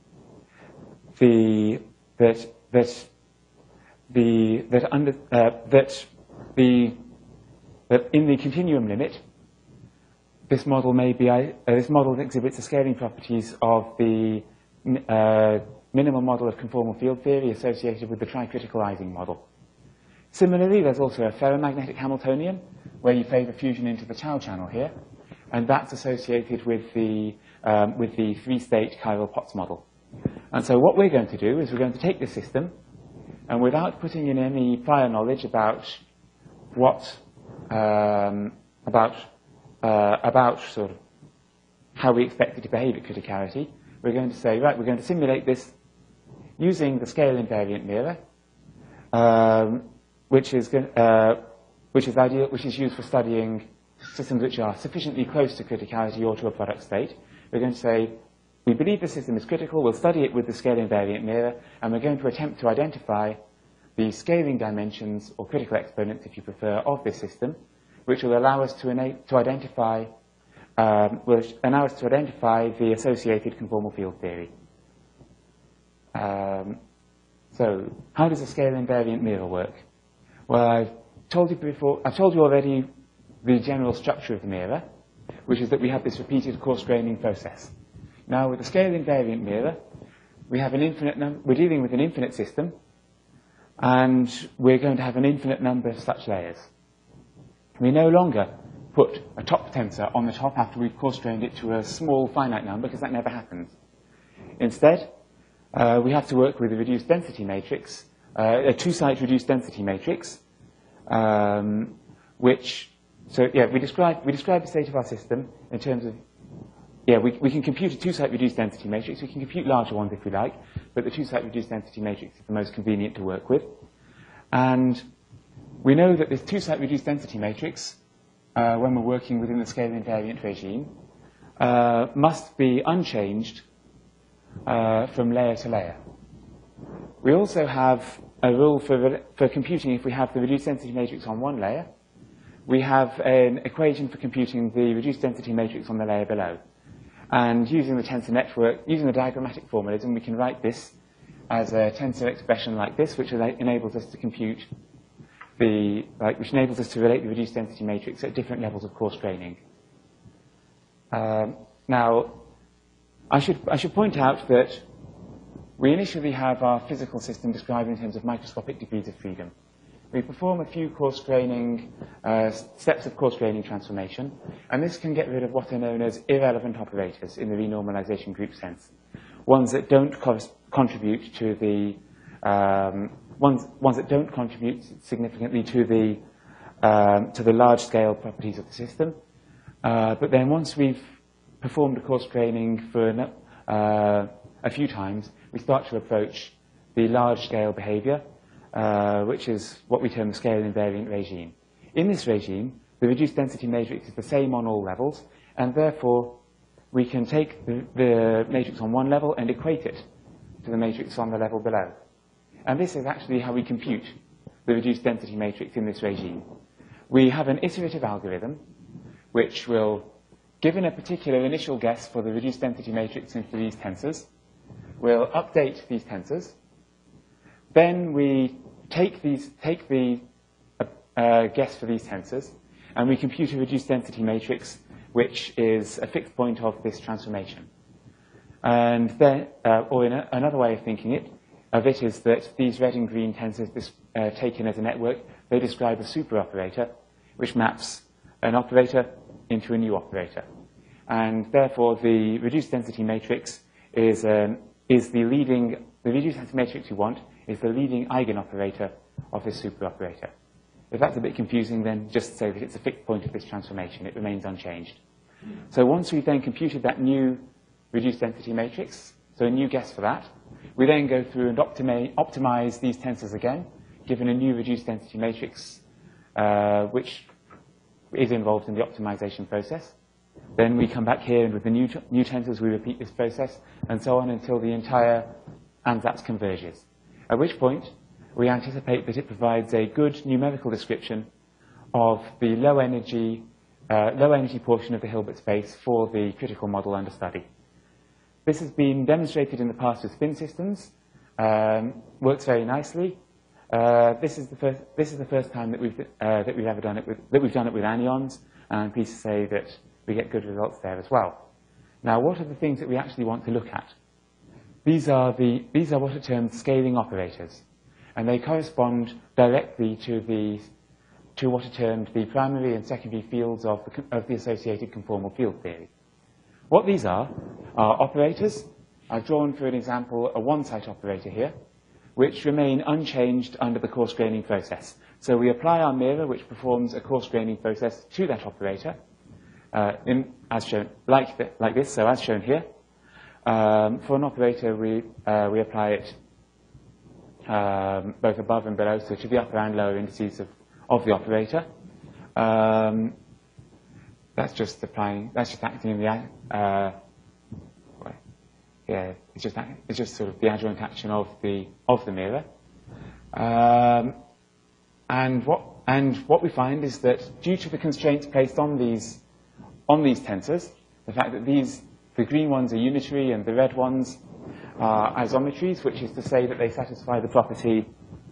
the that that the that under uh, that the that in the continuum limit, this model may be uh, this model exhibits the scaling properties of the uh, minimal model of conformal field theory associated with the tricritical Ising model. Similarly, there's also a ferromagnetic Hamiltonian where you favor fusion into the tau channel here. And that's associated with the, um, with the three-state chiral Potts model. And so what we're going to do is we're going to take this system, and without putting in any prior knowledge about what, um, about, uh, about sort of how we expect it to behave at criticality, we're going to say, right, we're going to simulate this using the scale invariant mirror, um, which is, uh, which is ideal, which is used for studying systems which are sufficiently close to criticality or to a product state. We're going to say, we believe the system is critical, we'll study it with the scale invariant mirror, and we're going to attempt to identify the scaling dimensions, or critical exponents if you prefer, of this system, which will allow us to, to identify um, will allow us to identify the associated conformal field theory. Um, so, how does a scale invariant mirror work? Well, I've told you before. I've told you already the general structure of the mirror, which is that we have this repeated coarse graining process. Now, with the scale invariant mirror, we have an infinite num we're dealing with an infinite system, and we're going to have an infinite number of such layers. We no longer put a top tensor on the top after we've coarse grained it to a small finite number, because that never happens. Instead, uh, we have to work with a reduced density matrix, uh, a two-site reduced density matrix, um, which, so yeah, we describe, we describe the state of our system in terms of, yeah, we, we can compute a two-site reduced density matrix. We can compute larger ones if we like, but the two-site reduced density matrix is the most convenient to work with. And we know that this two-site reduced density matrix, uh, when we're working within the scale invariant regime, uh, must be unchanged uh, from layer to layer. We also have a rule for, for computing if we have the reduced density matrix on one layer. We have an equation for computing the reduced density matrix on the layer below. And using the tensor network, using the diagrammatic formalism, we can write this as a tensor expression like this, which enables us to compute the, like, which enables us to relate the reduced density matrix at different levels of coarse graining. Um, now, I should, I should point out that we initially have our physical system described in terms of microscopic degrees of freedom. We perform a few coarse graining, uh, steps of coarse graining transformation, and this can get rid of what are known as irrelevant operators in the renormalization group sense, ones that don't co contribute to the um, ones ones that don't contribute significantly to the um, to the large scale properties of the system. Uh, but then once we've performed a coarse graining for uh, a few times, we start to approach the large scale behavior, Uh, which is what we term the scale invariant regime. In this regime, the reduced density matrix is the same on all levels, and therefore we can take the, the matrix on one level and equate it to the matrix on the level below. And this is actually how we compute the reduced density matrix in this regime. We have an iterative algorithm which will, given a particular initial guess for the reduced density matrix and for these tensors, will update these tensors. Then we take, these, take the uh, uh, guess for these tensors, and we compute a reduced density matrix, which is a fixed point of this transformation. And then, uh, or in a, another way of thinking it, of it is that these red and green tensors uh, taken as a network, they describe a super operator, which maps an operator into a new operator. And therefore, the reduced density matrix is, um, is the leading, the reduced density matrix you want is the leading eigenoperator of this superoperator. If that's a bit confusing, then just say that it's a fixed point of this transformation. It remains unchanged. So once we've then computed that new reduced density matrix, so a new guess for that, we then go through and optimi optimize these tensors again, given a new reduced density matrix, uh, which is involved in the optimization process. Then we come back here, and with the new, new tensors, we repeat this process, and so on until the entire ansatz converges. At which point, we anticipate that it provides a good numerical description of the low energy, uh, low energy portion of the Hilbert space for the critical model under study. This has been demonstrated in the past with spin systems. Um, works very nicely. Uh, this is the first. This is the first time that we've uh, that we've ever done it with that we've done it with anyons, and I'm pleased to say that we get good results there as well. Now, what are the things that we actually want to look at? These are, the, these are what are termed scaling operators, and they correspond directly to, the, to what are termed the primary and secondary fields of the, of the associated conformal field theory. What these are, are operators. I've drawn, for an example, a one-site operator here, which remain unchanged under the coarse graining process. So we apply our mirror, which performs a coarse graining process to that operator, uh, in, as shown, like, the, like this, so as shown here. Um, for an operator, we, uh, we apply it um, both above and below, so to the upper and lower indices of, of the operator. Um, that's just applying, that's just acting in the, uh, yeah, it's just, it's just sort of the adjoint action of the, of the mirror. Um, and, what, and what we find is that due to the constraints placed on these, on these tensors, the fact that these, the green ones are unitary and the red ones are isometries, which is to say that they satisfy the property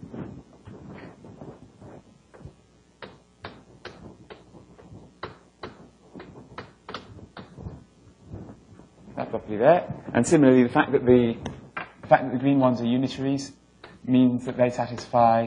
that property there. And similarly, the fact that the, the fact that the green ones are unitaries means that they satisfy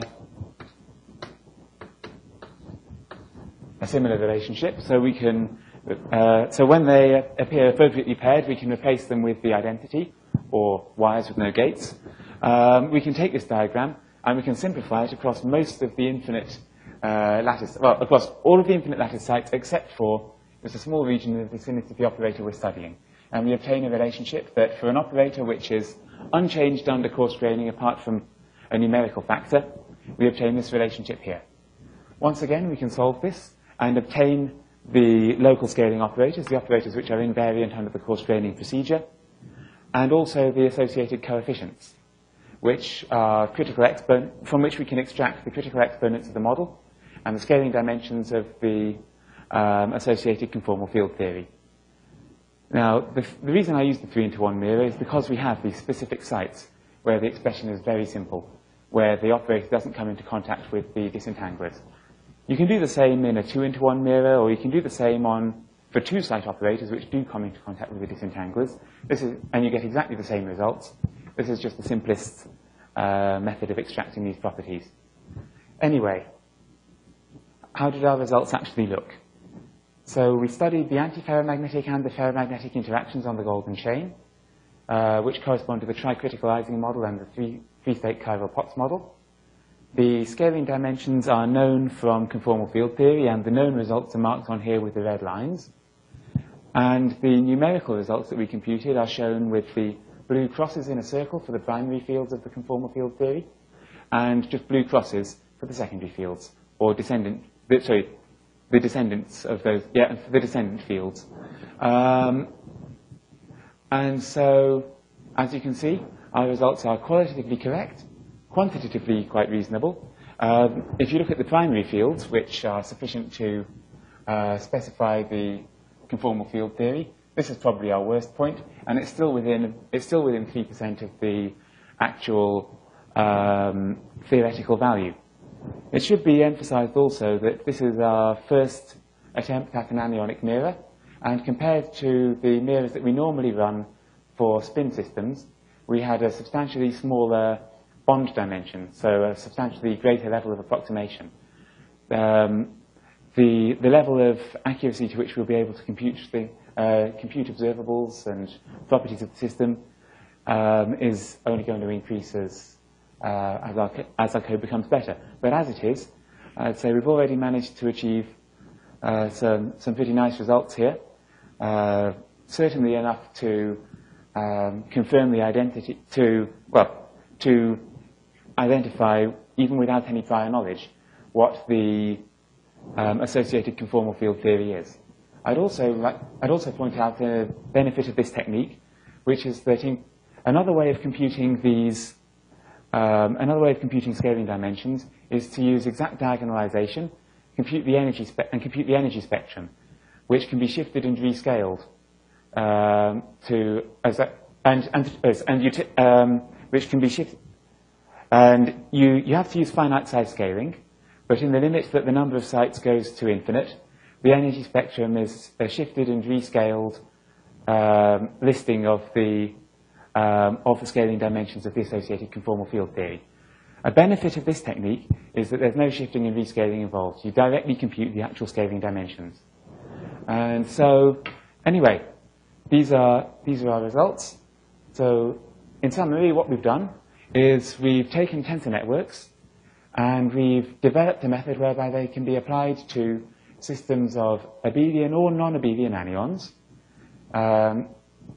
a similar relationship. So we can, uh, so when they appear appropriately paired, we can replace them with the identity, or wires with no gates. Um, we can take this diagram and we can simplify it across most of the infinite uh, lattice, well, across all of the infinite lattice sites except for there's a small region in the vicinity of the operator we're studying. And we obtain a relationship that for an operator which is unchanged under coarse graining apart from a numerical factor, we obtain this relationship here. Once again, we can solve this and obtain the local scaling operators, the operators which are invariant under the coarse graining procedure, and also the associated coefficients, which are critical exponent, from which we can extract the critical exponents of the model and the scaling dimensions of the um, associated conformal field theory. Now, the, the reason I use the three into one mirror is because we have these specific sites where the expression is very simple, where the operator doesn't come into contact with the disentanglers. You can do the same in a two into one mirror, or you can do the same on for two site operators which do come into contact with the disentanglers. This is, and you get exactly the same results. This is just the simplest uh, method of extracting these properties. Anyway, how did our results actually look? So we studied the antiferromagnetic and the ferromagnetic interactions on the golden chain, uh, which correspond to the tricritical Ising model and the three, three-state chiral Potts model. The scaling dimensions are known from conformal field theory, and the known results are marked on here with the red lines. And the numerical results that we computed are shown with the blue crosses in a circle for the primary fields of the conformal field theory, and just blue crosses for the secondary fields, or descendant, sorry, the descendants of those, yeah, for the descendant fields. Um, and so, as you can see, our results are qualitatively correct, quantitatively quite reasonable. Um, if you look at the primary fields, which are sufficient to uh, specify the conformal field theory, this is probably our worst point, and it's still within it's still within three percent of the actual um, theoretical value. It should be emphasized also that this is our first attempt at an anionic mirror, and compared to the mirrors that we normally run for spin systems, we had a substantially smaller bond dimension, so a substantially greater level of approximation. Um, the, the level of accuracy to which we'll be able to compute, the, uh, compute observables and properties of the system um, is only going to increase as, uh, as, our, as our code becomes better. But as it is, I'd say we've already managed to achieve uh, some, some pretty nice results here, uh, certainly enough to um, confirm the identity, to, well, to identify, even without any prior knowledge, what the um, associated conformal field theory is. I'd also, like, I'd also point out the benefit of this technique, which is that in another way of computing these, um, another way of computing scaling dimensions is to use exact diagonalization, compute the energy spe and compute the energy spectrum, which can be shifted and rescaled um, to as a, and and and you um, which can be shifted. And you, you have to use finite size scaling, but in the limit that the number of sites goes to infinite, the energy spectrum is a shifted and rescaled um, listing of the, um, of the scaling dimensions of the associated conformal field theory. A benefit of this technique is that there's no shifting and rescaling involved. You directly compute the actual scaling dimensions. And so, anyway, these are, these are our results. So, in summary, what we've done is we've taken tensor networks and we've developed a method whereby they can be applied to systems of abelian or non-abelian anyons, um,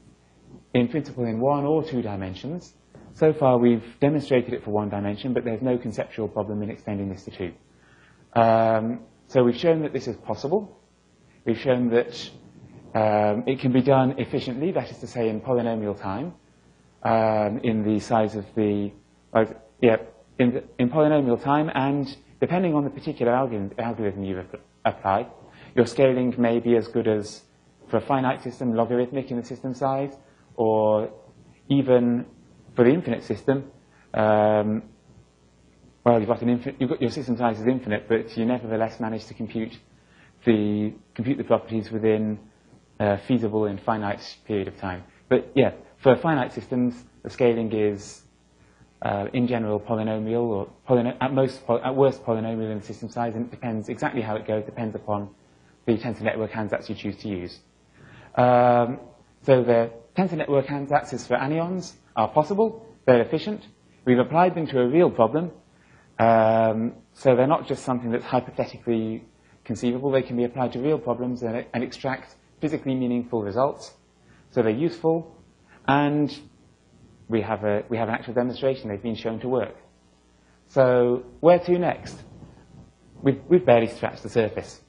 in principle in one or two dimensions. So far we've demonstrated it for one dimension, but there's no conceptual problem in extending this to two. Um, so we've shown that this is possible. We've shown that um, it can be done efficiently, that is to say in polynomial time. Um, in the size of the, uh, yeah, in, the, in polynomial time, and depending on the particular algorithm, algorithm you apply, your scaling may be as good as, for a finite system, logarithmic in the system size, or even for the infinite system, um, well, you've got, an infin you've got your system size is infinite, but you nevertheless manage to compute the, compute the properties within a feasible and finite period of time. But yeah, for finite systems, the scaling is, uh, in general, polynomial, or polyno at most, at worst, polynomial in the system size, and it depends exactly how it goes, depends upon the tensor network ansatz you choose to use. Um, so the tensor network ansatz for anyons are possible, they're efficient. We've applied them to a real problem, um, so they're not just something that's hypothetically conceivable. They can be applied to real problems and, and extract physically meaningful results. So they're useful, and we have, a, we have an actual demonstration. They've been shown to work. So where to next? We've, we've barely scratched the surface.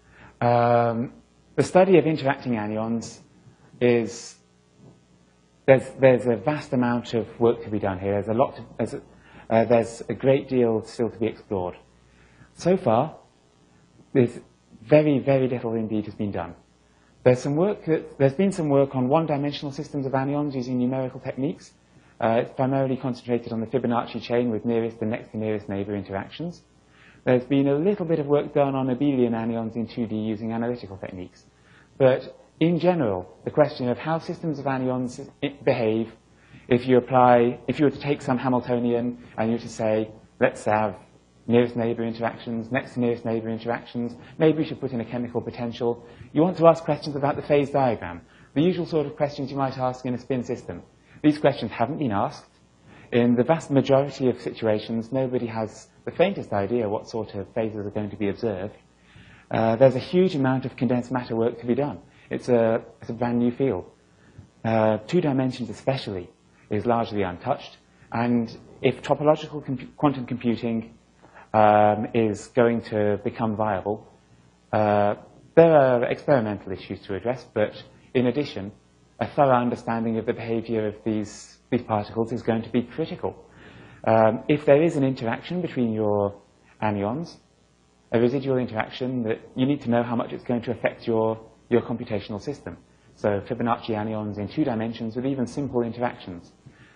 Um, the study of interacting anyons is, there's, there's a vast amount of work to be done here. There's a lot, to, there's, a, uh, there's a great deal still to be explored. So far, there's very, very little indeed has been done. There's some work that, there's been some work on one-dimensional systems of anyons using numerical techniques. Uh, it's primarily concentrated on the Fibonacci chain with nearest and next to nearest neighbor interactions. There's been a little bit of work done on abelian anyons in two D using analytical techniques. But in general, the question of how systems of anyons behave if you apply, if you were to take some Hamiltonian and you were to say, let's have nearest neighbor interactions, next to nearest neighbor interactions, maybe we should put in a chemical potential. You want to ask questions about the phase diagram, the usual sort of questions you might ask in a spin system. These questions haven't been asked. In the vast majority of situations, nobody has the faintest idea what sort of phases are going to be observed. Uh, there's a huge amount of condensed matter work to be done. It's a, it's a brand new field. Uh, two dimensions especially is largely untouched. And if topological compu quantum computing um, is going to become viable, uh, there are experimental issues to address, but in addition, a thorough understanding of the behavior of these, these particles is going to be critical. Um, if there is an interaction between your anyons, a residual interaction, that you need to know how much it's going to affect your, your computational system. So Fibonacci anyons in two dimensions with even simple interactions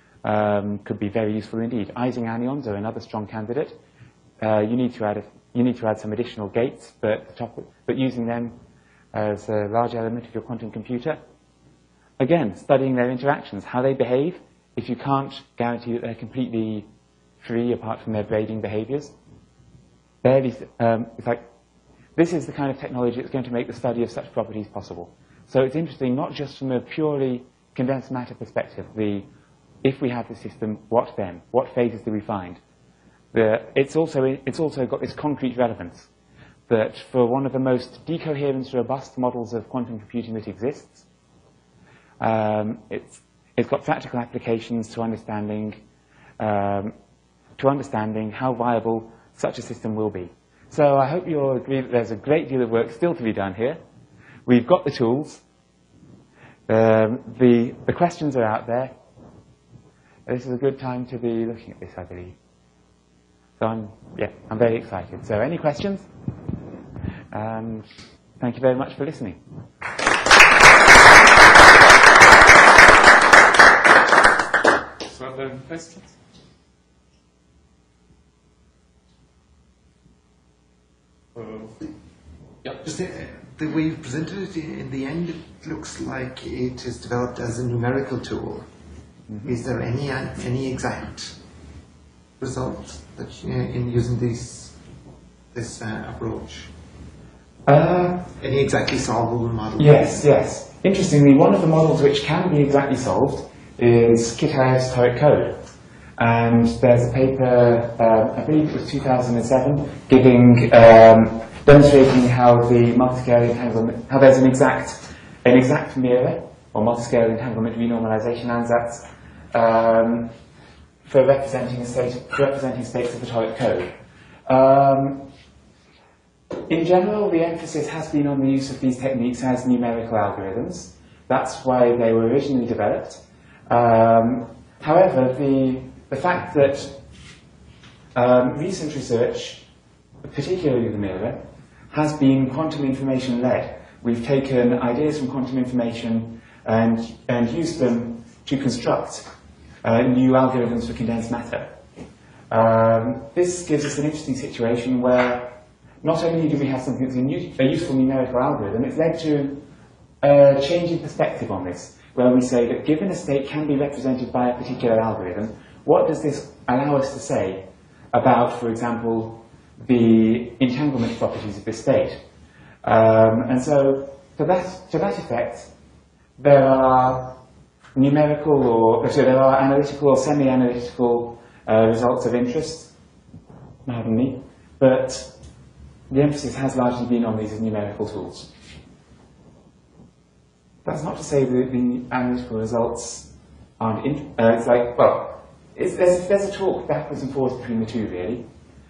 um, could be very useful indeed. Ising anyons are another strong candidate. Uh, you need to add a, you need to add some additional gates, but, the top, but using them as a large element of your quantum computer. Again, studying their interactions, how they behave, if you can't guarantee that they're completely free apart from their braiding behaviors. Barely, um, it's like, this is the kind of technology that's going to make the study of such properties possible. So it's interesting not just from a purely condensed matter perspective, the, if we have the system, what then? What phases do we find? The, it's, also, it's also got this concrete relevance that for one of the most decoherent, robust models of quantum computing that exists, um, it's, it's got practical applications to understanding, um, to understanding how viable such a system will be. So I hope you'll agree that there's a great deal of work still to be done here. We've got the tools. Um, the, the questions are out there. This is a good time to be looking at this, I believe. So I'm, yeah, I'm very excited. So any questions? And thank you very much for listening. Further questions? Uh, yeah. Just the, the way you presented it, in the end, it looks like it is developed as a numerical tool. Mm-hmm. Is there any any exact result that you, in using this this uh, approach? Uh, any exactly solvable model? Yes, yes. Interestingly, one of the models which can be exactly solved is Kitaev's toric code. And there's a paper, uh, I believe it was two thousand seven, giving, um, demonstrating how the multiscale entanglement, how there's an exact, an exact mirror, or multiscale entanglement renormalization ansatz, um, for representing, a state, for representing states of the toric code. Um, in general, the emphasis has been on the use of these techniques as numerical algorithms. That's why they were originally developed. Um, however, the The fact that um, recent research, particularly the mirror, has been quantum information led. We've taken ideas from quantum information and, and used them to construct uh, new algorithms for condensed matter. Um, this gives us an interesting situation where not only do we have something that's a, new, a useful numerical algorithm, it's led to a change in perspective on this, where we say that given a state can be represented by a particular algorithm, what does this allow us to say about, for example, the entanglement properties of this state? Um, and so, to that, to that effect, there are numerical or so there are analytical or semi-analytical uh, results of interest, pardon me, but the emphasis has largely been on these numerical tools. That's not to say that the analytical results aren't in, uh, it's like, well, it's, there's, there's a talk backwards and forwards between the two, really.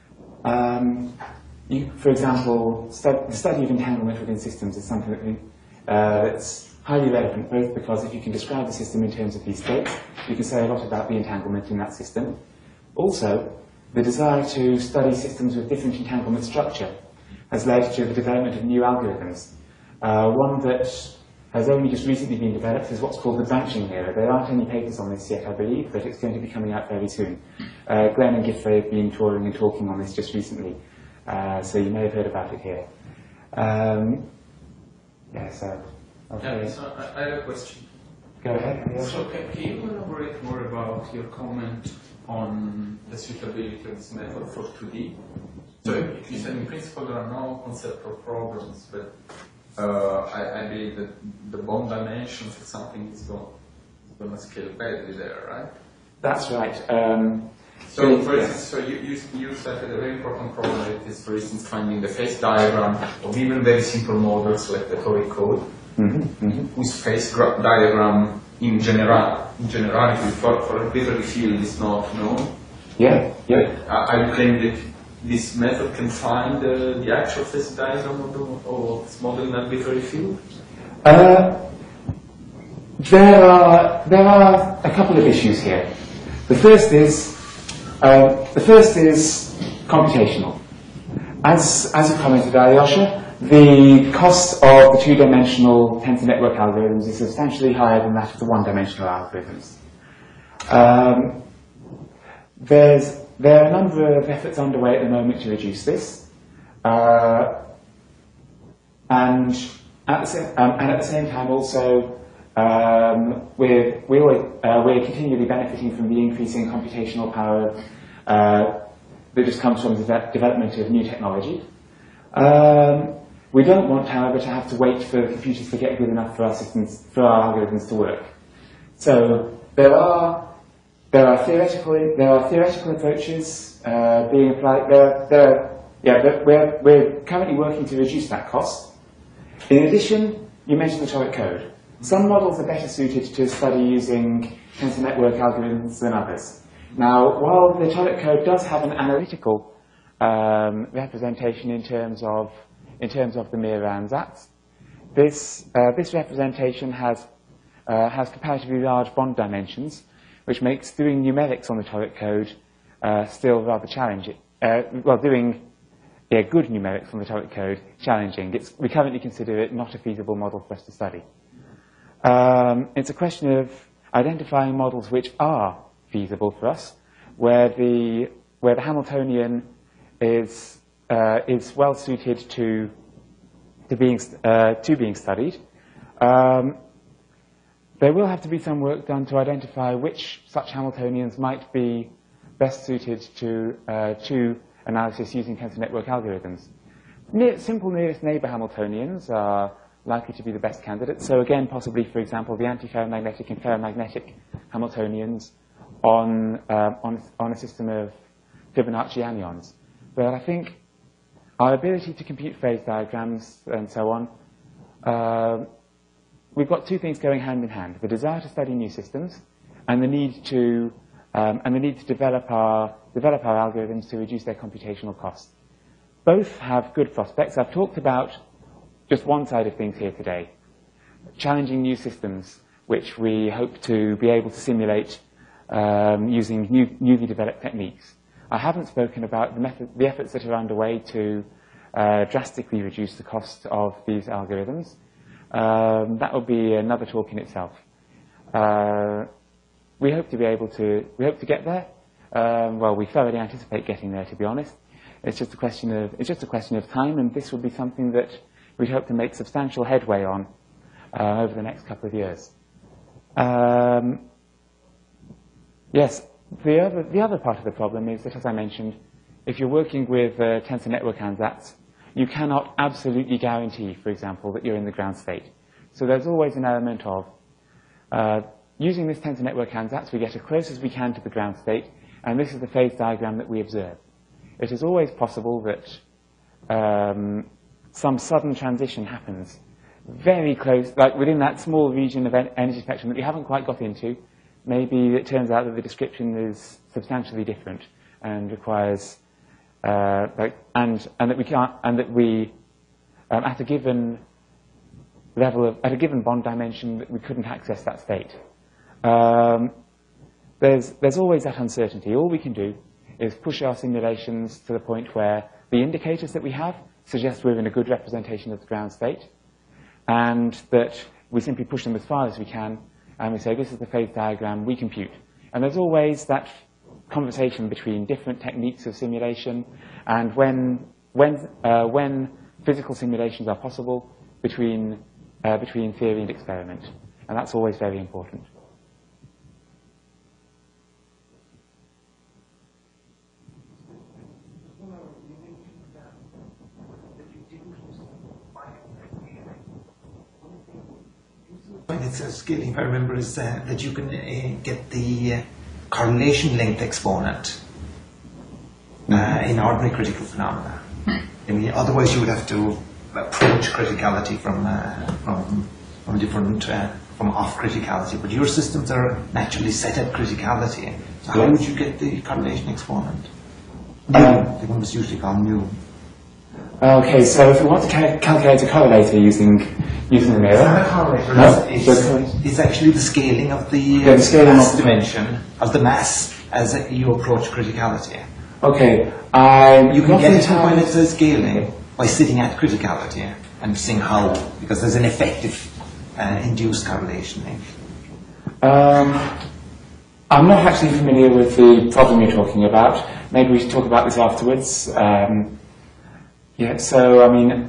Um, you, for example, stu the study of entanglement within systems is something that we, uh, that's highly relevant, both because if you can describe the system in terms of these states, you can say a lot about the entanglement in that system. Also, the desire to study systems with different entanglement structure has led to the development of new algorithms. Uh, one that has only just recently been developed is what's called the branching mirror. There aren't any papers on this yet, I believe, but it's going to be coming out very soon. Uh, Glenn and Giffey have been touring and talking on this just recently, uh, so you may have heard about it here. Um, yeah, so... Okay. Yeah, so I, I have a question. Go ahead. Yeah. So can, can you elaborate more about your comment on the suitability of this method for two D? So you said in principle there are no conceptual problems, but uh, I, I believe that the bond dimensions of something is going to scale badly there, right? That's right. Um, so, for instance, so you, you, you said that a very important problem is, for instance, finding the phase diagram of even very simple models like the toric code, mm-hmm, mm-hmm. whose phase diagram in general, in generality for, for a arbitrary field is not known. Yeah, yeah. Are you claiming that this method can find uh, the actual phase diagram of, the, of this model in arbitrary field? Uh, there are there are a couple of issues here. The first is uh, the first is computational. As as you commented, Alyosha, the cost of the two-dimensional tensor network algorithms is substantially higher than that of the one-dimensional algorithms. Um, there's There are a number of efforts underway at the moment to reduce this, uh, and, at the same, um, and at the same time also um, we're, we always, uh, we're continually benefiting from the increasing computational power uh, that just comes from the de development of new technology. Um, we don't want, however, to have to wait for computers to get good enough for our systems, for our algorithms to work. So there are There are theoretical there are theoretical approaches uh, being applied. There, there, yeah, we're we're currently working to reduce that cost. In addition, you mentioned the toric code. Some models are better suited to study using tensor network algorithms than others. Now, while the toric code does have an analytical um, representation in terms of in terms of the mirror ansatz, this uh, this representation has uh, has comparatively large bond dimensions, which makes doing numerics on the toric code uh, still rather challenging. Uh, well, doing yeah, good numerics on the toric code challenging. It's, we currently consider it not a feasible model for us to study. Um, it's a question of identifying models which are feasible for us, where the where the Hamiltonian is uh, is well suited to to being uh, to being studied. Um, There will have to be some work done to identify which such Hamiltonians might be best suited to, uh, to analysis using tensor network algorithms. Near, simple nearest neighbor Hamiltonians are likely to be the best candidates. So again, possibly, for example, the antiferromagnetic and ferromagnetic Hamiltonians on, uh, on, on a system of Fibonacci anyons. But I think our ability to compute phase diagrams and so on, uh, we've got two things going hand in hand: the desire to study new systems, and the need to um, and the need to develop our develop our algorithms to reduce their computational costs. Both have good prospects. I've talked about just one side of things here today: challenging new systems, which we hope to be able to simulate um, using new, newly developed techniques. I haven't spoken about the, method, the efforts that are underway to uh, drastically reduce the cost of these algorithms. Um, that will be another talk in itself. Uh, we hope to be able to, we hope to get there. Um, well, we thoroughly anticipate getting there, to be honest. It's just a question of, it's just a question of time, and this will be something that we hope to make substantial headway on uh, over the next couple of years. Um, yes, the other, the other part of the problem is that, as I mentioned, if you're working with uh, tensor network ansatz, you cannot absolutely guarantee, for example, that you're in the ground state. So there's always an element of, uh, using this tensor network ansatz, we get as close as we can to the ground state, and this is the phase diagram that we observe. It is always possible that um, some sudden transition happens very close, like within that small region of en energy spectrum that we haven't quite got into. Maybe it turns out that the description is substantially different and requires, uh, like, and and that we can't, and that we, um, at a given level of, at a given bond dimension, that we couldn't access that state. Um, there's there's always that uncertainty. All we can do is push our simulations to the point where the indicators that we have suggest we're in a good representation of the ground state, and that we simply push them as far as we can, and we say, this is the phase diagram we compute. And there's always that conversation between different techniques of simulation, and when, when, uh, when physical simulations are possible, between, uh, between theory and experiment. And that's always very important. It's a scaling, if I remember, is uh, that you can uh, get the uh, correlation length exponent uh, in ordinary critical phenomena. I mean, otherwise you would have to approach criticality from uh, from from different uh, from off criticality. But your systems are naturally set at criticality. So how would you get the correlation exponent? Um, The one that's usually called mu. Okay, so if we want to cal calculate a correlator using using the mirror, It's not a correlator. No, It's, so- it's, it's actually the scaling of the, Yeah, the uh, scaling mass of the- dimension of the mass as uh, you approach criticality. okay, I You can get it to oftentimes- when it says scaling by sitting at criticality and seeing how, because there's an effective uh, induced correlation link. Um, I'm not actually familiar with the problem you're talking about. Maybe we should talk about this afterwards. Um, yeah, so, I mean,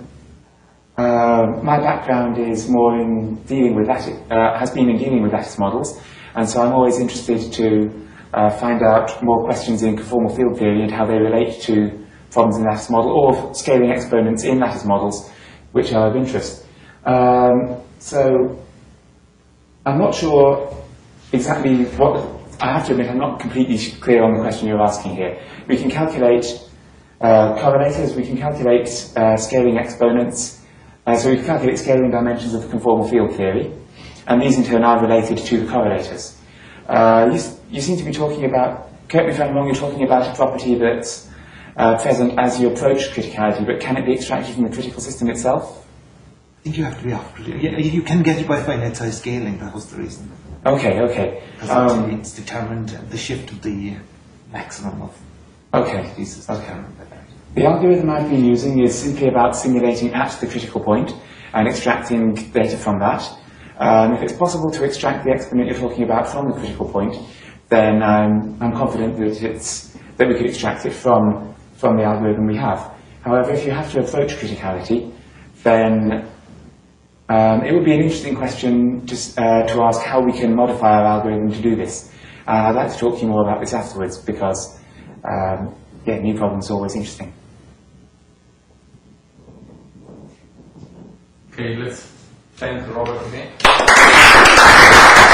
uh, my background is more in dealing with lattice, uh, has been in dealing with lattice models, and so I'm always interested to uh, find out more questions in conformal field theory and how they relate to problems in lattice model or scaling exponents in lattice models, which are of interest. Um, so, I'm not sure exactly what, I have to admit I'm not completely clear on the question you're asking here. We can calculate uh, correlators, we can calculate uh, scaling exponents, uh, so we can calculate scaling dimensions of the conformal field theory, and these in turn are related to the correlators. Uh, you, you seem to be talking about, correct me if I'm wrong, you're talking about a property that's uh, present as you approach criticality, but can it be extracted from the critical system itself? I think you have to be off critical. Yeah, you can get it by finite size scaling, that was the reason. Okay, okay. Because Um, it's determined, the shift of the maximum of okay. these is Okay. determined by that. The algorithm I've been using is simply about simulating at the critical point and extracting data from that. Um, if it's possible to extract the exponent you're talking about from the critical point, then um, I'm confident that it's that we could extract it from from the algorithm we have. However, if you have to approach criticality, then um, it would be an interesting question to, uh, to ask how we can modify our algorithm to do this. Uh, I'd like to talk to you more about this afterwards because um, yeah, new problems are always interesting. Okay, let's thank Robert again.